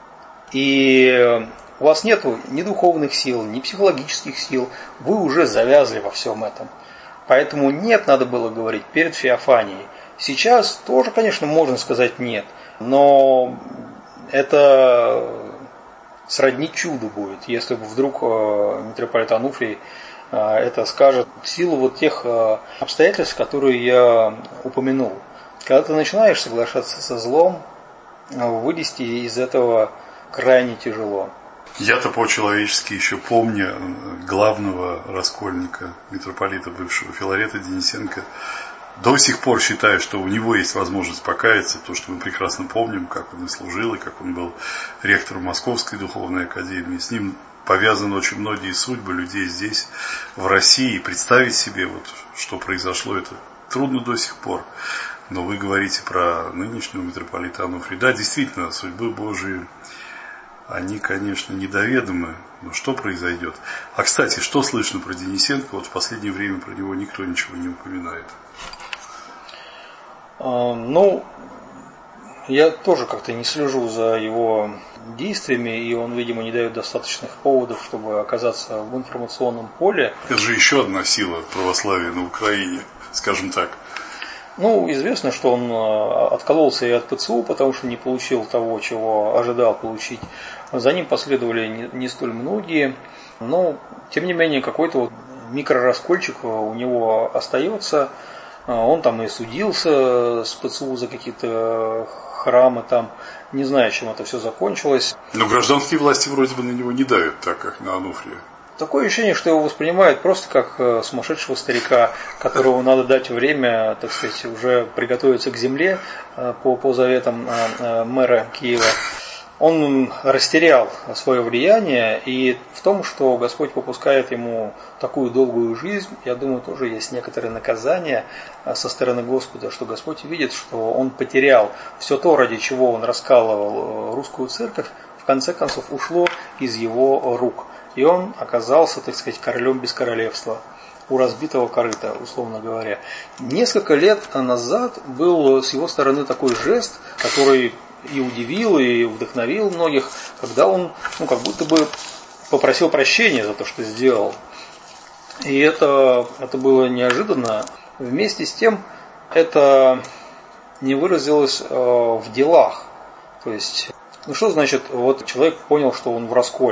S3: И у вас нет ни духовных сил, ни психологических сил, вы уже завязли во всем этом. Поэтому «нет» надо было говорить перед Феофанией. Сейчас тоже, конечно, можно сказать «нет», но это сродни чуду будет, если вдруг митрополит Ануфрий это скажет в силу вот тех обстоятельств, которые я упомянул. Когда ты начинаешь соглашаться со злом, вылезти из этого крайне тяжело.
S2: Я-то по-человечески еще помню главного раскольника, митрополита бывшего Филарета Денисенко. До сих пор считаю, что у него есть возможность покаяться, то, что мы прекрасно помним, как он и служил, и как он был ректором Московской духовной академии. С ним повязаны очень многие судьбы людей здесь, в России. И представить себе, вот, что произошло, это трудно до сих пор. Но вы говорите про нынешнего митрополита Ануфрия. Да, действительно, судьбы Божии, они, конечно, недоведомы. Но что произойдет? А, кстати, что слышно про Денисенко? Вот в последнее время про него никто ничего не упоминает.
S3: Я тоже как-то не слежу за его действиями, и он, видимо, не дает достаточных поводов, чтобы оказаться в информационном поле.
S2: Это же еще одна сила православия на Украине, скажем так.
S3: Известно, что он откололся и от ПЦУ, потому что не получил того, чего ожидал получить. За ним последовали не столь многие, но, тем не менее, какой-то микрораскольчик у него остается. Он там и судился с ПЦУ за какие-то храмы там. Не знаю, чем это все закончилось.
S2: Но гражданские власти вроде бы на него не давят, так как на Ануфрия.
S3: Такое ощущение, что его воспринимают просто как сумасшедшего старика, которому надо дать время, так сказать, уже приготовиться к земле по заветам мэра Киева. Он растерял свое влияние, и в том, что Господь попускает ему такую долгую жизнь, я думаю, тоже есть некоторые наказания со стороны Господа, что Господь видит, что он потерял все то, ради чего он раскалывал русскую церковь, в конце концов ушло из его рук. И он оказался, так сказать, королем без королевства, у разбитого корыта, условно говоря. Несколько лет назад был с его стороны такой жест, который и удивил, и вдохновил многих, когда он, как будто бы попросил прощения за то, что сделал. И это было неожиданно. Вместе с тем, это не выразилось в делах. То есть, что значит, вот человек понял, что он в расколе.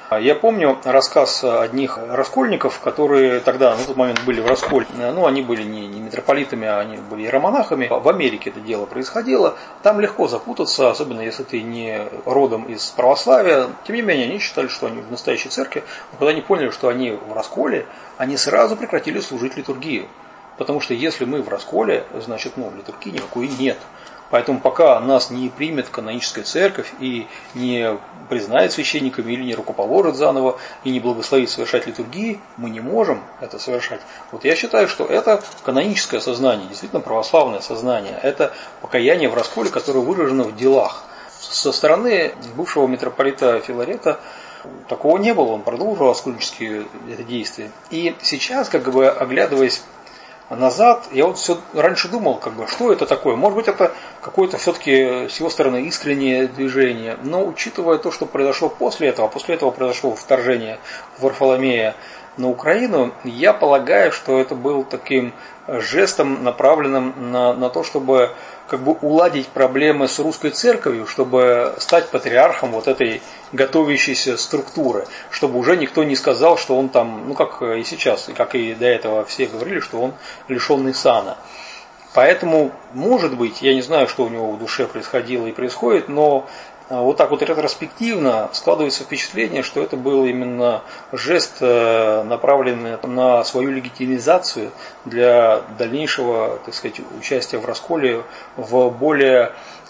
S3: Я помню рассказ одних раскольников, которые тогда, на тот момент были в расколе, они были не митрополитами, а они были иеромонахами. В Америке это дело происходило. Там легко запутаться, особенно если ты не родом из православия. Тем не менее, они считали, что они в настоящей церкви. Но когда они поняли, что они в расколе, они сразу прекратили служить литургию. Потому что если мы в расколе, значит, литургии никакой нет. Поэтому пока нас не примет каноническая церковь и не признает священниками или не рукоположит заново и не благословит совершать литургии, мы не можем это совершать. Вот я считаю, что это каноническое сознание, действительно православное сознание. Это покаяние в расколе, которое выражено в делах. Со стороны бывшего митрополита Филарета такого не было, он продолжил раскольнические это действия. И сейчас, оглядываясь назад, я все раньше думал, что это такое. Может быть, это какое-то все-таки с его стороны искреннее движение. Но учитывая то, что произошло после этого произошло вторжение Варфоломея на Украину, я полагаю, что это был таким жестом, направленным на то, чтобы уладить проблемы с русской церковью, чтобы стать патриархом вот этой готовящейся структуры, чтобы уже никто не сказал, что он там, как и сейчас, как и до этого все говорили, что он лишенный сана. Поэтому, может быть, я не знаю, что у него в душе происходило и происходит, но вот так вот ретроспективно складывается впечатление, что это был именно жест, направленный на свою легитимизацию для дальнейшего, участия в расколе в более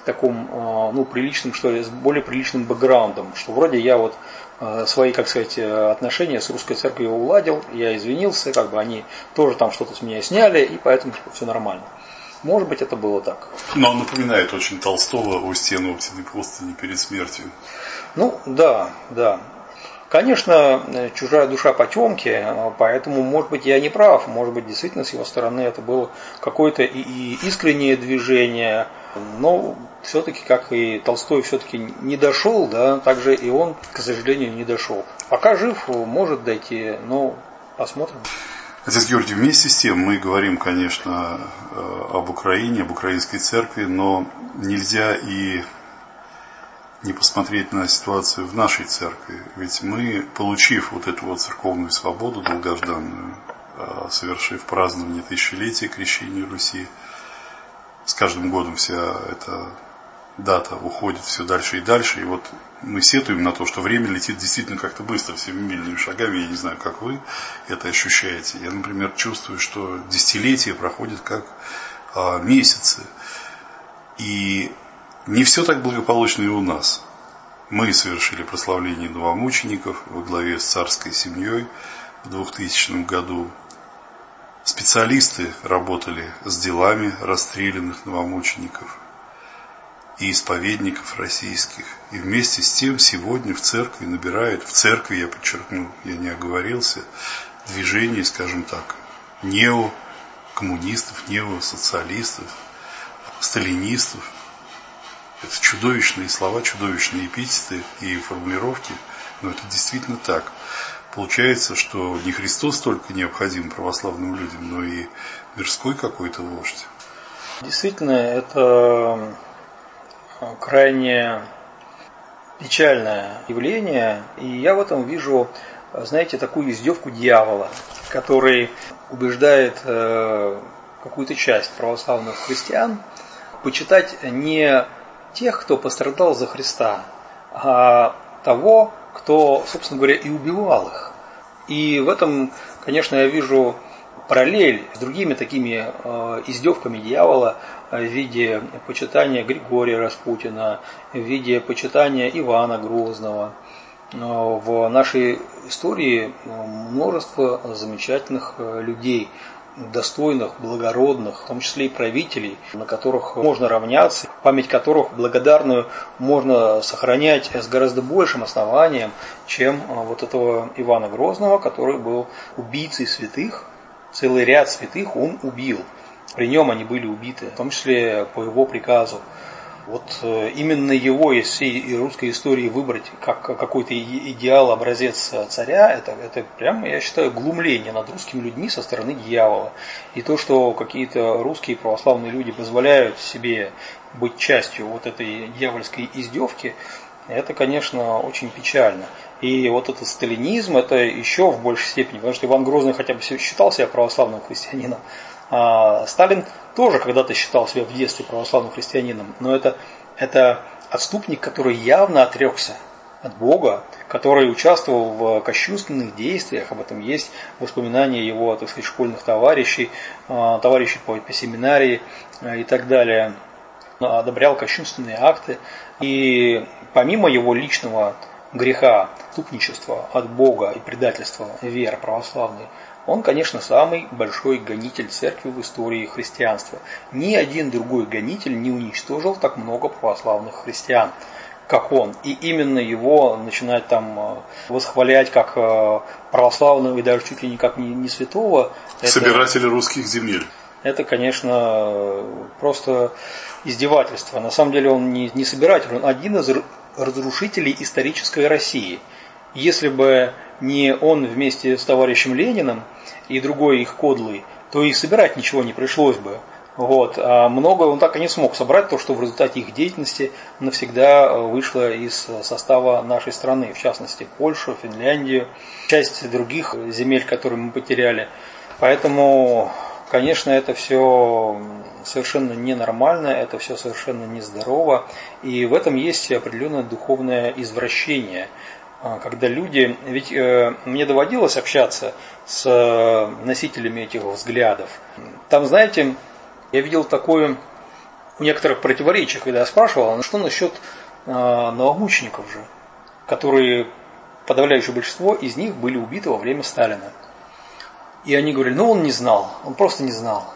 S3: таком, приличном, с более приличным бэкграундом, что вроде я свои, отношения с русской церковью уладил, я извинился, они тоже там что-то с меня сняли, и поэтому все нормально. Может быть, это было так.
S2: Но он напоминает очень Толстого «У стены Оптиной простыни перед смертью».
S3: Да. Конечно, чужая душа потемки, поэтому, может быть, я не прав. Может быть, действительно, с его стороны это было какое-то и искреннее движение. Но все-таки, как и Толстой все-таки не дошел, так же и он, к сожалению, не дошел. Пока жив, может дойти, но посмотрим.
S2: Отец Георгий, вместе с тем мы говорим, конечно, об Украине, об украинской церкви, но нельзя и не посмотреть на ситуацию в нашей церкви. Ведь мы, получив вот эту церковную свободу долгожданную, совершив празднование тысячелетия крещения Руси, с каждым годом вся эта дата уходит все дальше и дальше. И мы сетуем на то, что время летит действительно как-то быстро, семимильными шагами. Я не знаю, как вы это ощущаете. Я, например, чувствую, что десятилетия проходят как месяцы. И не все так благополучно и у нас. Мы совершили прославление новомучеников во главе с царской семьей в 2000 году. Специалисты работали с делами расстрелянных новомучеников и исповедников российских. И вместе с тем сегодня в церкви я подчеркну, я не оговорился, движение, скажем так, неокоммунистов, неосоциалистов, сталинистов. Это чудовищные слова, чудовищные эпитеты и формулировки, но это действительно так. Получается, что не Христос только необходим православным людям, но и мирской какой-то вождь.
S3: Действительно, это крайне печальное явление, и я в этом вижу, такую издевку дьявола, который убеждает какую-то часть православных христиан почитать не тех, кто пострадал за Христа, а того, кто, собственно говоря, и убивал их. И в этом, конечно, я вижу параллель с другими такими издевками дьявола в виде почитания Григория Распутина, в виде почитания Ивана Грозного. В нашей истории множество замечательных людей, достойных, благородных, в том числе и правителей, на которых можно равняться, память которых благодарную можно сохранять с гораздо большим основанием, чем этого Ивана Грозного, который был убийцей святых. Целый ряд святых он убил. При нем они были убиты, в том числе по его приказу. Именно его из всей русской истории выбрать как какой-то идеал, образец царя, это прямо, я считаю, глумление над русскими людьми со стороны дьявола. И то, что какие-то русские православные люди позволяют себе быть частью этой дьявольской издевки, Это, конечно, очень печально. И вот этот сталинизм, это еще в большей степени, потому что Иван Грозный хотя бы считал себя православным христианином, а Сталин тоже когда-то считал себя в детстве православным христианином, но это отступник, который явно отрекся от Бога, который участвовал в кощунственных действиях, об этом есть воспоминания его, так сказать, школьных товарищей, товарищей по семинарии и так далее, одобрял кощунственные акты. И помимо его личного греха, отступничества от Бога и предательства веры православной, он, конечно, самый большой гонитель церкви в истории христианства. Ни один другой гонитель не уничтожил так много православных христиан, как он. И именно его начинать там восхвалять как православного и даже чуть ли не как не святого.
S2: Собиратели русских земель.
S3: Это, конечно, просто издевательство. На самом деле он не собиратель, он один из разрушителей исторической России. Если бы не он вместе с товарищем Лениным и другой их кодлой, то и собирать ничего не пришлось бы. Вот. А многое он так и не смог собрать, то, что в результате их деятельности навсегда вышло из состава нашей страны, в частности Польшу, Финляндию, часть других земель, которые мы потеряли. Поэтому, конечно, это все совершенно ненормально, это все совершенно нездорово, и в этом есть определенное духовное извращение. Когда люди, ведь мне доводилось общаться с носителями этих взглядов. Там, знаете, я видел такое у некоторых противоречий, когда я спрашивал, что насчет новомучеников же, которые, подавляющее большинство из них были убиты во время Сталина. И они говорили, он не знал, он просто не знал.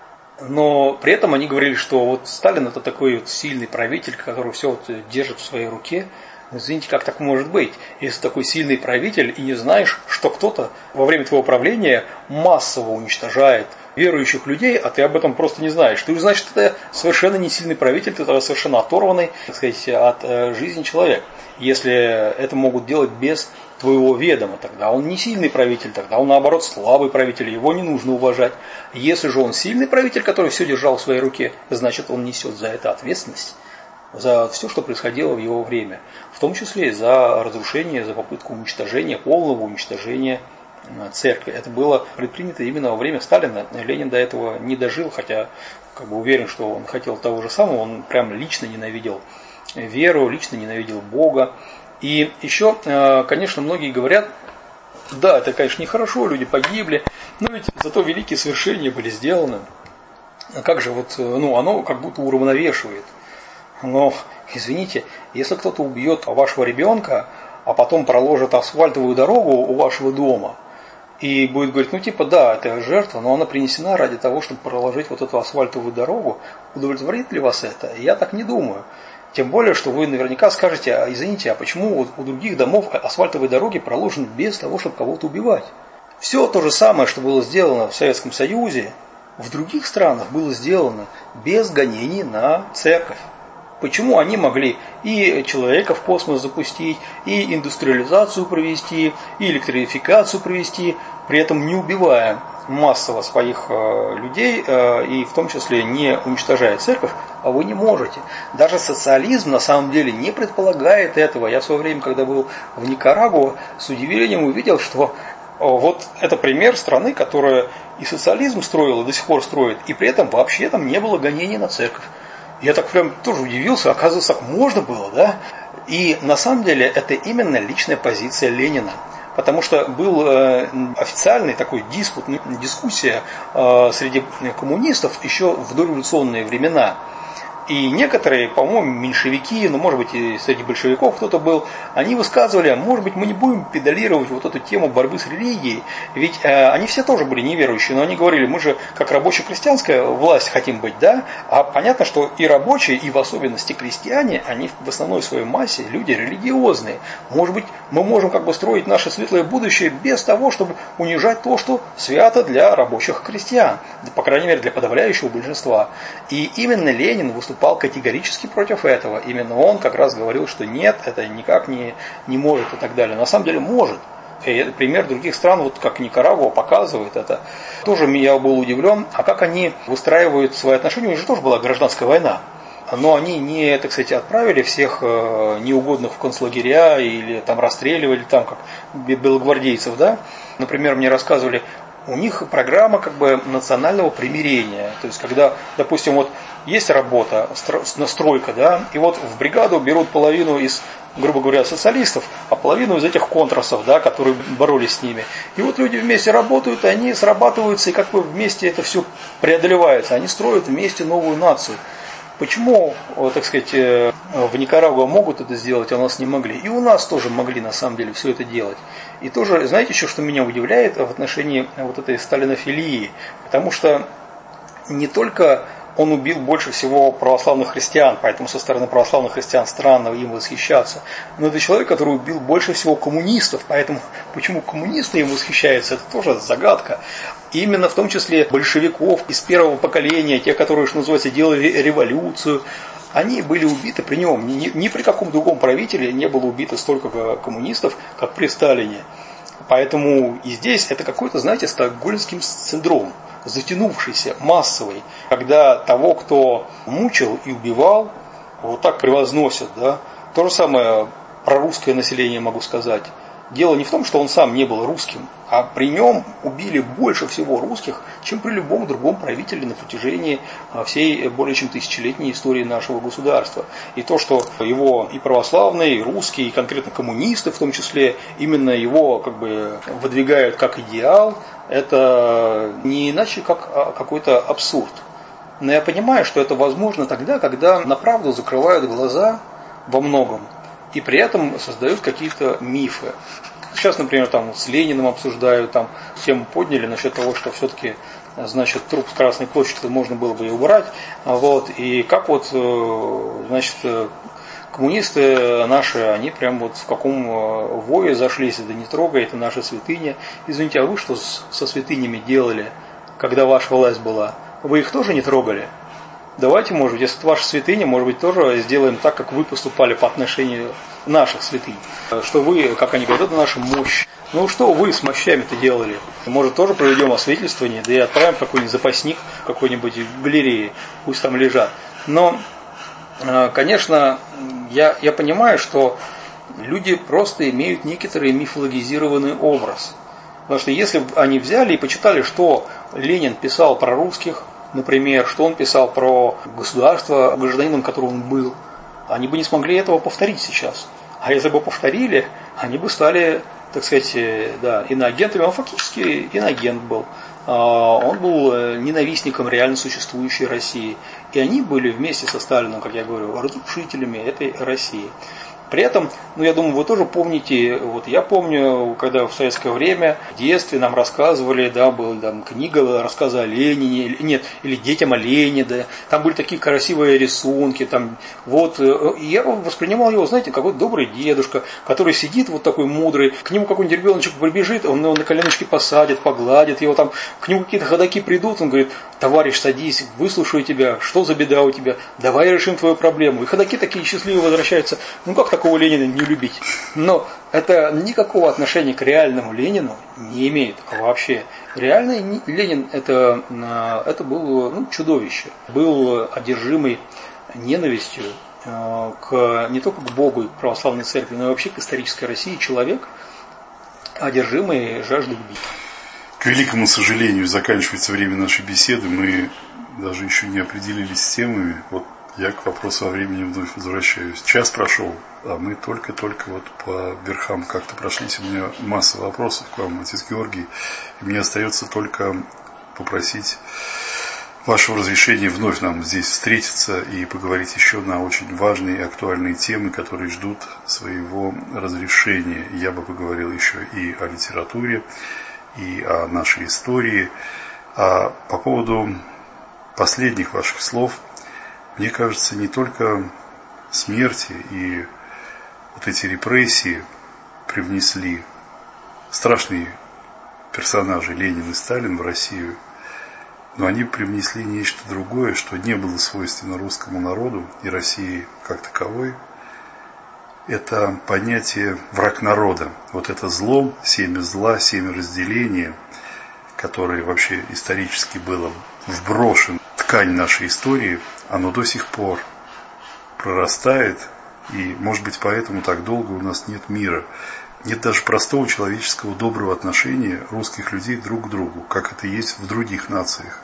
S3: Но при этом они говорили, что вот Сталин это такой вот сильный правитель, который все вот держит в своей руке. Извините, как так может быть? Если такой сильный правитель и не знаешь, что кто-то во время твоего правления массово уничтожает верующих людей, а ты об этом просто не знаешь. Ты, значит, это совершенно не сильный правитель, ты совершенно оторванный, так сказать, от жизни человек. Если это могут делать без твоего ведома, тогда он не сильный правитель, тогда он, наоборот, слабый правитель, его не нужно уважать. Если же он сильный правитель, который все держал в своей руке, значит, он несет за это ответственность, за все, что происходило в его время, в том числе и за разрушение, за попытку уничтожения, полного уничтожения церкви. Это было предпринято именно во время Сталина. Ленин до этого не дожил, хотя уверен, что он хотел того же самого, он прям лично ненавидел веру, лично ненавидел Бога. И еще, конечно, многие говорят, да, это, конечно, нехорошо, люди погибли, но ведь зато великие свершения были сделаны. Как же оно как будто уравновешивает. Но, извините, если кто-то убьет вашего ребенка, а потом проложит асфальтовую дорогу у вашего дома, и будет говорить, да, это жертва, но она принесена ради того, чтобы проложить вот эту асфальтовую дорогу, удовлетворит ли вас это? Я так не думаю. Тем более, что вы наверняка скажете, извините, а почему у других домов асфальтовые дороги проложены без того, чтобы кого-то убивать? Все то же самое, что было сделано в Советском Союзе, в других странах было сделано без гонений на церковь. Почему они могли и человека в космос запустить, и индустриализацию провести, и электрификацию провести, при этом не убивая массово своих людей, и в том числе не уничтожая церковь, а вы не можете. Даже социализм на самом деле не предполагает этого. Я в свое время, когда был в Никарагуа, с удивлением увидел, что вот это пример страны, которая и социализм строила, до сих пор строит, и при этом вообще там не было гонений на церковь. Я так прям тоже удивился, оказывается, так можно было, да? И на самом деле это именно личная позиция Ленина. Потому что был официальный такой дискуссия среди коммунистов еще в дореволюционные времена. И некоторые, по-моему, меньшевики, может быть, и среди большевиков кто-то был, они высказывали, может быть, мы не будем педалировать вот эту тему борьбы с религией, ведь они все тоже были неверующие, но они говорили, мы же как рабоче-крестьянская власть хотим быть, да, а понятно, что и рабочие, и в особенности крестьяне, они в основной своей массе люди религиозные. Может быть, мы можем строить наше светлое будущее без того, чтобы унижать то, что свято для рабочих крестьян, по крайней мере, для подавляющего большинства. И именно Ленин выступал категорически против этого. Именно он как раз говорил, что нет, это никак не может и так далее. На самом деле может. И пример других стран, вот как Никарагуа, показывает это. Тоже я был удивлен, а как они выстраивают свои отношения. У них же тоже была гражданская война. но они не, так сказать, отправили всех неугодных в концлагеря или там расстреливали, там как белогвардейцев, да. Например, мне рассказывали, у них программа как бы национального примирения. То есть, когда, допустим, вот есть работа, настройка, да, и вот в бригаду берут половину из, грубо говоря, социалистов, а половину из этих контрасов, да, которые боролись с ними. И вот люди вместе работают, они срабатываются, и как бы вместе это все преодолевается. Они строят вместе новую нацию. Почему, так сказать, в Никарагуа могут это сделать, а у нас не могли? И у нас тоже могли, на самом деле, все это делать. И тоже, знаете, еще, что меня удивляет в отношении вот этой сталинофилии? Потому что не только он убил больше всего православных христиан, поэтому со стороны православных христиан странно им восхищаться. Но это человек, который убил больше всего коммунистов, поэтому почему коммунисты им восхищаются, это тоже загадка. И именно в том числе большевиков из первого поколения, те, которые, что называется, делали революцию, они были убиты при нем. Ни при каком другом правителе не было убито столько коммунистов, как при Сталине. Поэтому и здесь это какой-то, знаете, стокгольмский синдром, затянувшийся, массовый, когда того, кто мучил и убивал, вот так превозносят. Да? То же самое про русское население могу сказать. Дело не в том, что он сам не был русским, а при нем убили больше всего русских, чем при любом другом правителе на протяжении всей более чем тысячелетней истории нашего государства. И то, что его и православные, и русские, и конкретно коммунисты в том числе, именно его как бы выдвигают как идеал, это не иначе как какой-то абсурд. Но я понимаю, что это возможно тогда, когда на правду закрывают глаза во многом. И при этом создают какие-то мифы. Сейчас, например, там с Лениным обсуждают, там тему подняли насчет того, что все-таки, значит, труп с Красной площади можно было бы и убрать. Вот, и как вот, значит, коммунисты наши, они прям вот в каком вое зашлись, да не трогай, это наша святыня. Извините, а вы что со святынями делали, когда ваша власть была? Вы их тоже не трогали? Давайте, может быть, если это ваша святыня, может быть, тоже сделаем так, как вы поступали по отношению наших святынь. Что вы, как они говорят, это наша мощь. Ну что вы с мощами-то делали? Может, тоже проведем освидетельствование, да и отправим какой-нибудь запасник какой-нибудь в галерее, пусть там лежат. Но, конечно, я понимаю, что люди просто имеют некоторый мифологизированный образ. Потому что если бы они взяли и почитали, что Ленин писал про русских, например, что он писал про государство, гражданином, которым он был, они бы не смогли этого повторить сейчас. А если бы повторили, они бы стали, так сказать, да, иноагентами. Он фактически иноагент был. Он был ненавистником реально существующей России. И они были вместе со Сталином, как я говорю, разрушителями этой России. При этом, ну, я думаю, вы тоже помните, вот я помню, когда в советское время в детстве нам рассказывали, да, была там книга, рассказы о Ленине, или детям о Ленине, да, там были такие красивые рисунки, там, вот, и я воспринимал его, знаете, какой-то добрый дедушка, который сидит вот такой мудрый, к нему какой-нибудь ребеночек прибежит, он его на коленочки посадит, погладит его, там, к нему какие-то ходаки придут, он говорит: товарищ, садись, выслушаю тебя, что за беда у тебя, давай решим твою проблему. И ходаки такие счастливые возвращаются. Ну как такого Ленина не любить? Но это никакого отношения к реальному Ленину не имеет вообще. Реальный Ленин это был чудовище. Был одержимый ненавистью не только к Богу и к православной церкви, но и вообще к исторической России человек, одержимый жаждой битвы.
S2: К великому сожалению, заканчивается время нашей беседы. Мы даже еще не определились с темами. Вот я к вопросу о времени вновь возвращаюсь. Час прошел, а мы только-только вот по верхам как-то прошлись. У меня масса вопросов к вам, отец Георгий. И мне остается только попросить вашего разрешения вновь нам здесь встретиться и поговорить еще на очень важные и актуальные темы, которые ждут своего разрешения. Я бы поговорил еще и о литературе, и о нашей истории. А по поводу последних ваших слов, мне кажется, не только смерти и вот эти репрессии привнесли страшные персонажи Ленин и Сталин в Россию, но они привнесли нечто другое, что не было свойственно русскому народу и России как таковой. Это понятие «враг народа». Вот это зло, семя зла, семя разделения, которое вообще исторически было вброшено в ткань нашей истории, оно до сих пор прорастает, и, может быть, поэтому так долго у нас нет мира. Нет даже простого человеческого доброго отношения русских людей друг к другу, как это есть в других нациях.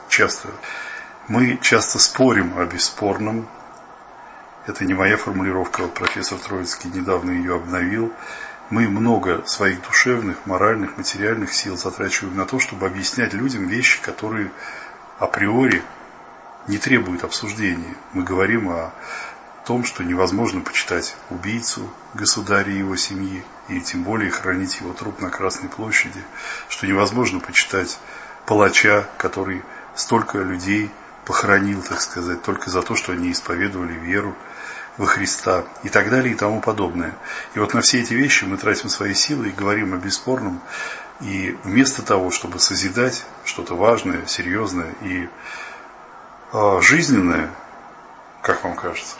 S2: Мы часто спорим о бесспорном. Это не моя формулировка, вот профессор Троицкий недавно ее обновил. Мы много своих душевных, моральных, материальных сил затрачиваем на то, чтобы объяснять людям вещи, которые априори не требуют обсуждения. Мы говорим о том, что невозможно почитать убийцу государя и его семьи, и тем более хранить его труп на Красной площади, что невозможно почитать палача, который столько людей похоронил, так сказать, только за то, что они исповедовали веру во Христа, и так далее, и тому подобное. И вот на все эти вещи мы тратим свои силы и говорим о бесспорном, и вместо того, чтобы созидать что-то важное, серьезное и жизненное, как вам кажется?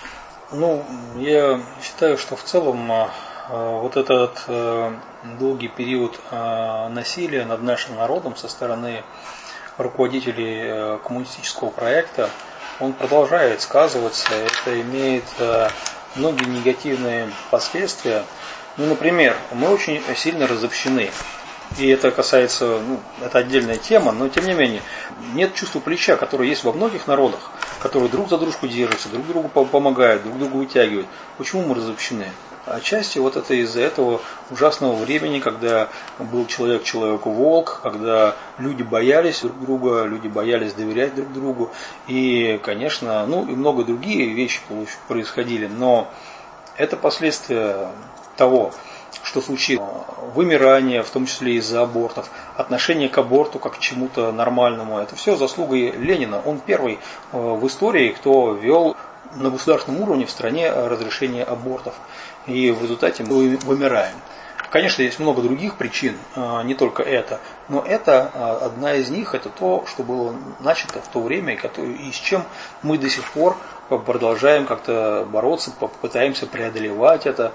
S3: Я считаю, что в целом вот этот долгий период насилия над нашим народом со стороны руководителей коммунистического проекта, он продолжает сказываться. Это имеет многие негативные последствия. Например, мы очень сильно разобщены. И это касается, это отдельная тема, но тем не менее, нет чувства плеча, которое есть во многих народах, которые друг за дружку держатся, друг другу помогают, друг другу вытягивают. Почему мы разобщены? Отчасти вот это из-за этого ужасного времени, когда был человек человеку волк, когда люди боялись друг друга, люди боялись доверять друг другу. И, конечно, и много другие вещи происходили, но это последствия того, что случилось. Вымирание, в том числе из-за абортов, отношение к аборту как к чему-то нормальному. Это все заслугой Ленина. Он первый в истории, кто ввел на государственном уровне в стране разрешение абортов. И в результате мы вымираем. Конечно, есть много других причин, не только это. Но это одна из них, это то, что было начато в то время, и с чем мы до сих пор продолжаем как-то бороться, пытаемся преодолевать это.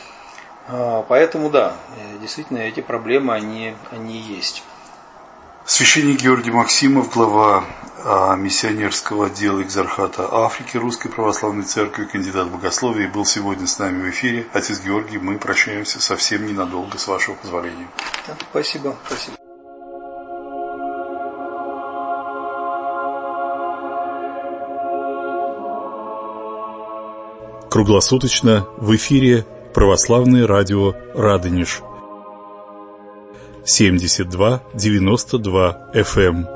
S3: Поэтому да, действительно эти проблемы, они есть.
S2: Священник Георгий Максимов, глава миссионерского отдела Экзархата Африки Русской Православной Церкви, кандидат богословия, был сегодня с нами в эфире. Отец Георгий, мы прощаемся совсем ненадолго, с вашего позволения.
S3: Спасибо.
S2: Круглосуточно в эфире Православное радио Радонеж 72-92 FM.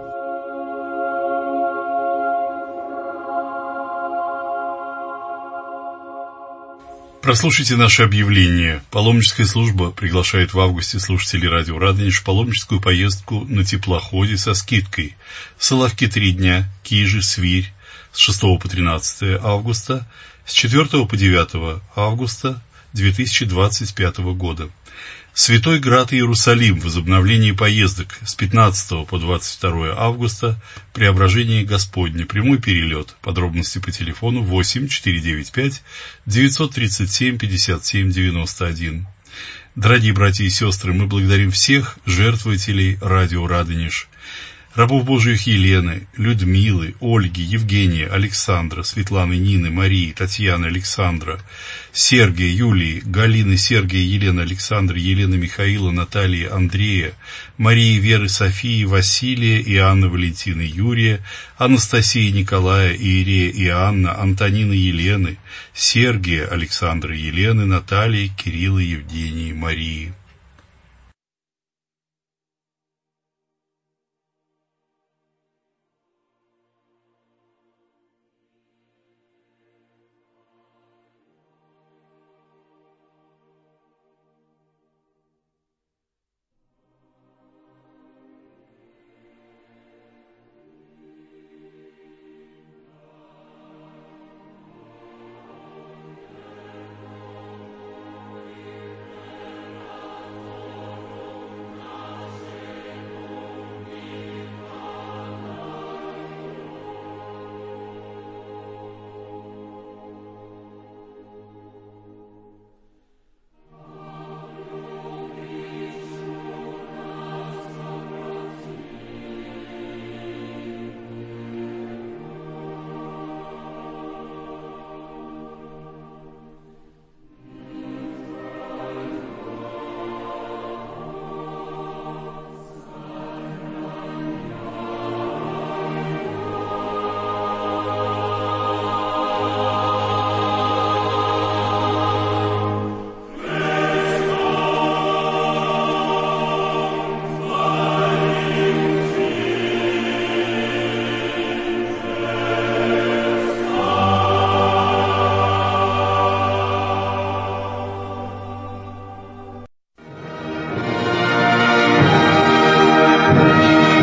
S2: Прослушайте наше объявление. Паломническая служба приглашает в августе слушателей радио Радонеж в паломническую поездку на теплоходе со скидкой. Соловки 3 дня, Кижи, Свирь с 6 по 13 августа, с 4 по 9 августа 2025 года. Святой Град Иерусалим, возобновление поездок с 15 по 22 августа, Преображение Господне, прямой перелет, подробности по телефону 8 495 937 57 91. Дорогие братья и сестры, мы благодарим всех жертвователей радио Радонеж, рабов Божьих Елены, Людмилы, Ольги, Евгения, Александра, Светланы, Нины, Марии, Татьяны, Александра, Сергия, Юлии, Галины, Сергия, Елены, Александра, Елены, Михаила, Натальи, Андрея, Марии, Веры, Софии, Василия, Иоанна, Валентины, Юрия, Анастасии, Николая, Иерея, Иоанна, Антонины, Елены, Сергия, Александра, Елены, Натальи, Кирилла, Евгении, Марии.